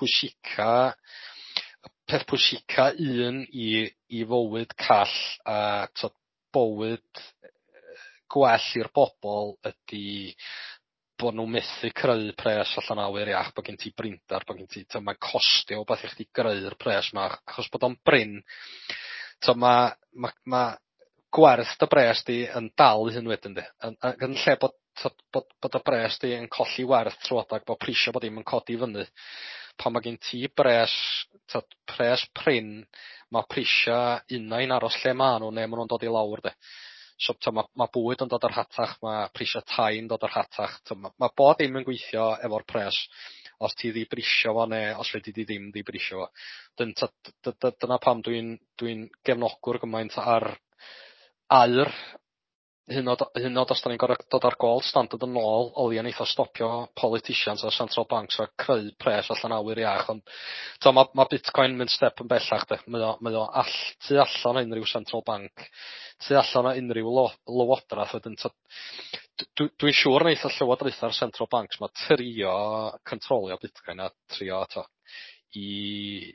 pwysica un i fywyd call a bywyd gwell i'r bobl ydy bod nhw methu creu pres allan awyr iach, bod gen ti brindar, bod gen ti, mae'n costio o beth i chdi greu'r pres ma, achos bod o'n brin, mae gwerth dy bres di yn dal hyn wedyn di, yn lle bod y bres di yn colli werth trwy adag bod prisio bod ddim yn codi fyny. Pan mae gen ti pres prin, mae prisio unau'n aros lle ma nhw, neu maen nhw'n dod i lawr de. So mae bwyd yn dod ar hatach, mae prisio tai'n dod ar hatach. Mae bod ddim yn gweithio efo'r pres os ti ddibrisio fo neu os wedi di ddim ddibrisio fo. Dyna pam dwi'n gefnogwr gymaint ar air hyn o os da ni'n gorau dod ar gol standard yn ôl, oli'n eitha stopio politicians a central banks a creu pres allan awyr iach, ond mae Bitcoin mynd step yn bellach, de. Mae o tu allan o unrhyw central bank, tu allan o unrhyw lywodraeth, wedyn dwi'n siŵr neith y llywodraetha'r central banks mae trio controlio Bitcoin a trio i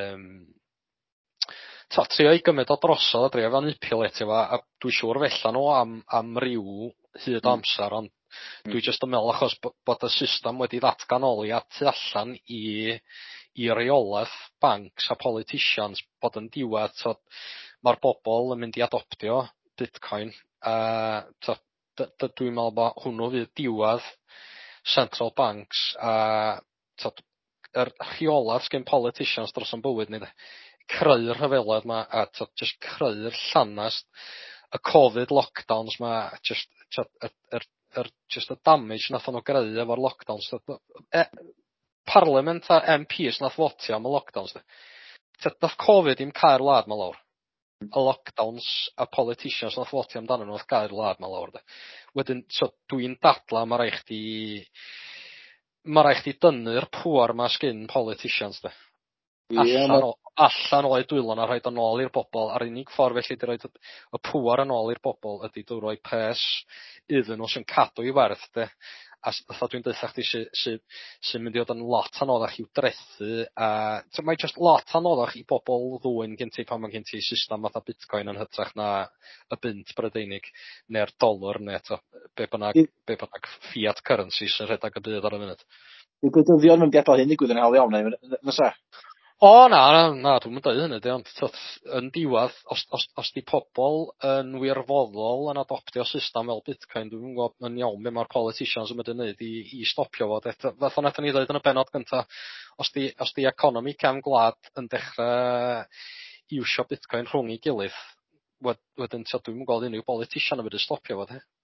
trio i gymryd o drosodd a drio manipulate efo, a dwi'n siŵr fella nhw am ryw hyd amser, ond dwi just yn meddwl achos bod y system wedi ddatganoli a tu allan i reolaeth banks a politicians bod yn diwedd, mae'r bobl yn mynd i adoptio Bitcoin, dwi'n meddwl bod hwnnw fydd diwedd central banks a yr rheolaeth gen politicians dros yn bywyd ni, creu'r rhyfeloedd yma a just creu'r llanast, y Covid lockdowns yma, just y damage nath nhw greu efo'r lockdowns. Parliament a MPs nath fotio am y lockdowns. Nath Covid i'm cael wlad ma lawr. Y lockdowns a politicians nath fotio amdano nhw nath cael wlad ma lawr. Wedyn, dwi'n dadla mae rhaid chdi dynnu'r pŵar ma sgyn politicians, de. Allan o'i dwylo a rhaid o'n ôl i'r bobl, a'r unig ffordd felly di roed y pŵar yn ôl i'r bobl ydy dwi'n rhoi pres iddyn nhw sy'n cadw i werth, de. A dwi'n dweud chdi sy'n mynd i fod yn lot anoddach i'w drethu, a mae just lot anoddach i bobl ddwyn gen ti pan mae gen ti system fatha Bitcoin yn hytrach na y bunt Brydeinig neu'r dollar neu be bynnag fiat currency sy'n rhedeg y byd ar y funud. Dwi'n gwydyddion mynd i adael hyn i gwyddo'n hawdd iawn, fysa? Na, dwi'n mynd dweud hynny, ond yn diwedd, os di pobl yn wirfoddol yn adoptio system fel Bitcoin, dwi'n gwybod yn iawn be mae'r politicians yn mynd i wneud i stopio fo. Fath o'n eithon ni ddweud yn y benod gyntaf, os di economi cefn gwlad yn dechrau iwsio Bitcoin rhwng i gilydd, wedyn dwi'n gweld unrhyw politician yn mynd i stopio fo, de.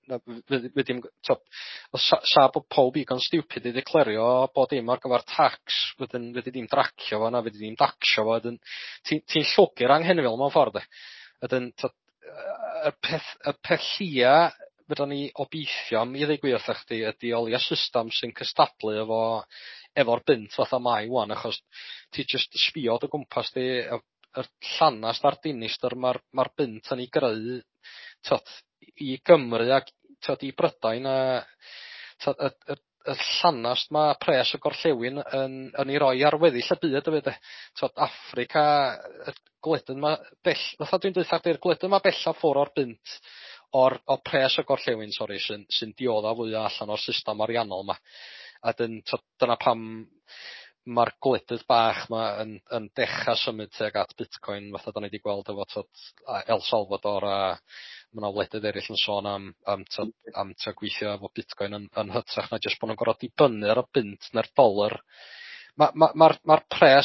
Sa bod pob igon stupid i declario bod dim ar gyfer tax, wedyn fyddi dim dracio fo na fyddi dim dacsio fo, wedyn ti'n llwgu'r angheniol mewn ffordd, wedyn y peth llia fydda ni obeithio am i ddigwydd chdi ydy olia system sy'n cystadlu efo'r bynt fatha mai wan, achos ti just sbio o gwmpas di yr llanast a'r dinistr mae'r bynt yn ei greu i Gymru ac i Brydain, y llanast mae pres y gorllewin yn ei roi ar weddill y byd hefyd. Affrica, y gwledydd mae dwi'n dweud gwledydd mae bella ffwr o'r bynt o'r pres y gorllewin sy'n diodda fwyaf allan o'r system ariannol yma. A dyna pam mae'r gwledydd bach yma yn dechrau symud tuag at Bitcoin, fatha da ni wedi gweld efo El Salvador, a mae yna wledydd eraill yn sôn am gweithio efo Bitcoin yn hytrach na jyst bod nhw'n gorfod dibynnu ar y bunt neu'r dollar. Mae'r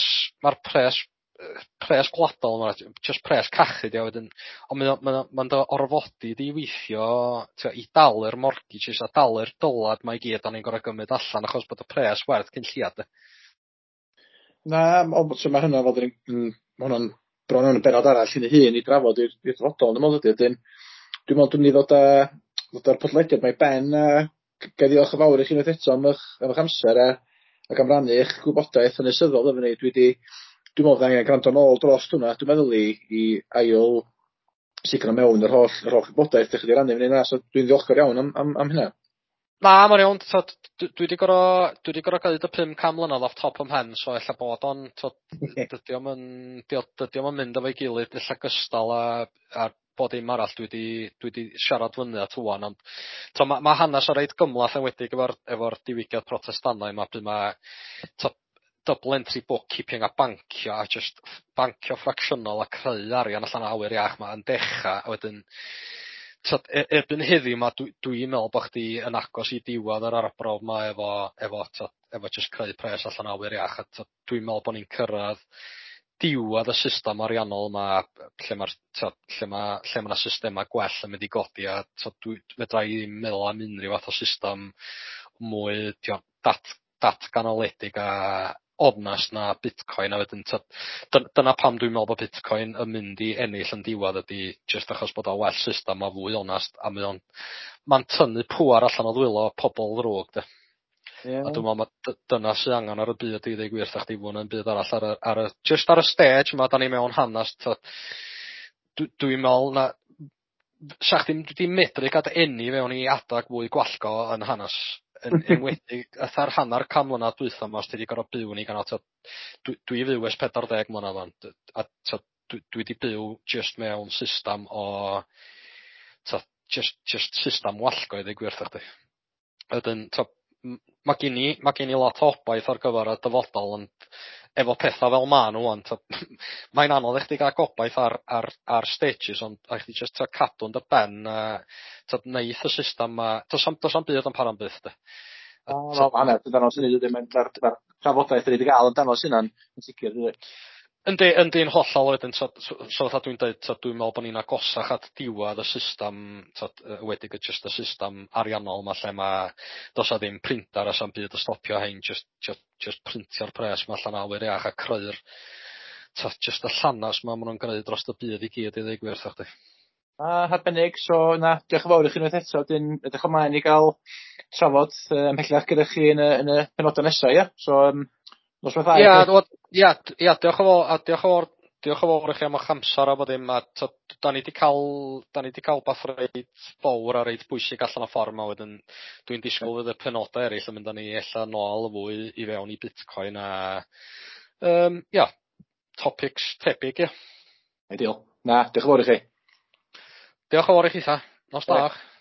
pres gwladol, just pres cachu, ond mae'n orfodi di weithio i dalu'r mortgages a dalu'r dylad mae i gyd da ni'n gorfod gymryd allan achos bod y pres werth cyn lliad. Na, mae hynna fod hwnna'n bron yn benod arall yn ei hun i drafod i'r dyfodol yn ymwneud ydyn. Dwi'n meddwl dwi'n ddod â'r podlediad mae ben, ga i ddiolch yn fawr i chi wneud eto am eich amser ac am rannu eich gwybodaeth yn ysyddol efo ni. Dwi'n meddwl angen gwrando nôl dros hwnna. Dwi'n meddwl i ail sicr o mewn yr holl gwybodaeth ddech chi wedi rannu efo ni, so dwi'n ddiolchgar iawn am hynna. Na, mae'n iawn, dwi wedi gorfod gweud y 5 cam mlynedd off top ym mhen, so ella bod o'n, dydy o'm yn mynd efo'i gilydd illa gystal a bod dim arall dwi wedi siarad fyny at ŵan, ond mae hanes o reit gymlath yn wedig efo'r diwygiad protestannau yma, bydd mae double entry bookkeeping a bancio, a just bancio ffracsiynol a creu arian allan awyr iach yma yn dechrau, a wedyn erbyn heddiw yma dwi'n meddwl bod chdi yn agos i diwedd yr arbrof yma efo just creu pres allan awyr iach, a dwi'n meddwl bod ni'n cyrraedd diwedd y system ariannol yma lle mae'na systema gwell yn mynd i godi, a fedra i ddim meddwl am unrhyw fath o system mwy datganoledig a onast na Bitcoin a wedyn dyna pam dwi'n meddwl bod Bitcoin yn mynd i ennill yn diwedd ydi just achos bod o well system a fwy onast a ma'n tynnu pŵar allan o ddwylo pobol ddrwg de. Yeah. A dwi'n meddwl dyna sy'n angen ar y byd i ddweud gwir thach chi fwy na'n byd arall just ar y stage yma da ni mewn hanes dwi'n meddwl na sa'ch ddim medru gad enni fewn i adag fwy gwallgo yn hanes yn enwedig atha'r hanner can mlynadd dwytha mas ti 'di gor'o' byw yn 'i ganol dwi fyw ers 40 mlynadd wan a dwi 'di byw just mewn system o just system wallgo i ddweud gwir thach chdi. Wedyn ma' gen i lot o obaith ar gyfer y dyfodol ond efo petha fel ma' nw ŵan mae'n anodd i chdi ga'l gobaith ar stages ond a chdi just cadw yn dy ben neith y system 'ma do's 'am byd yn para'n byth de. Wel hanner dangos hynny ddim yn trafodaeth 'da ni 'di ga'l yn dangos hynna'n yn sicir dydi? Yndyn hollol wedyn fatha dwi'n deud dwi'n meddwl bo' ni'n agosach at diwadd y system wedig just y system ariannol 'ma lle ma' do's 'a ddim printar a sa'm byd yn stopio hein just printio'r pres 'ma allan awyr iach a creu'r just y llanas 'ma ma' nw'n gneud dros y byd i gyd i ddweud gwir thach chdi. Arbennig, so diolch yn fawr i chi unwaith eto, wedyn edrych ymlaen i gael trafod ymhellach gyda chi yn y penodau nesa, ia? So nos ma' Ia, diolch yn fawr i chi am 'ych amsar a bod dim a da ni 'di ca'l wbath reit fowr a reit bwysig allan o ffor 'ma wedyn dwi'n disgwl fydd y penodau eryll yn mynd â ni ella nôl fwy i fewn i Bitcoin a topics tebyg ia. Ideal. Diolch yn fawr i chi. Diolch yn fawr i chi 'tha. Nos da.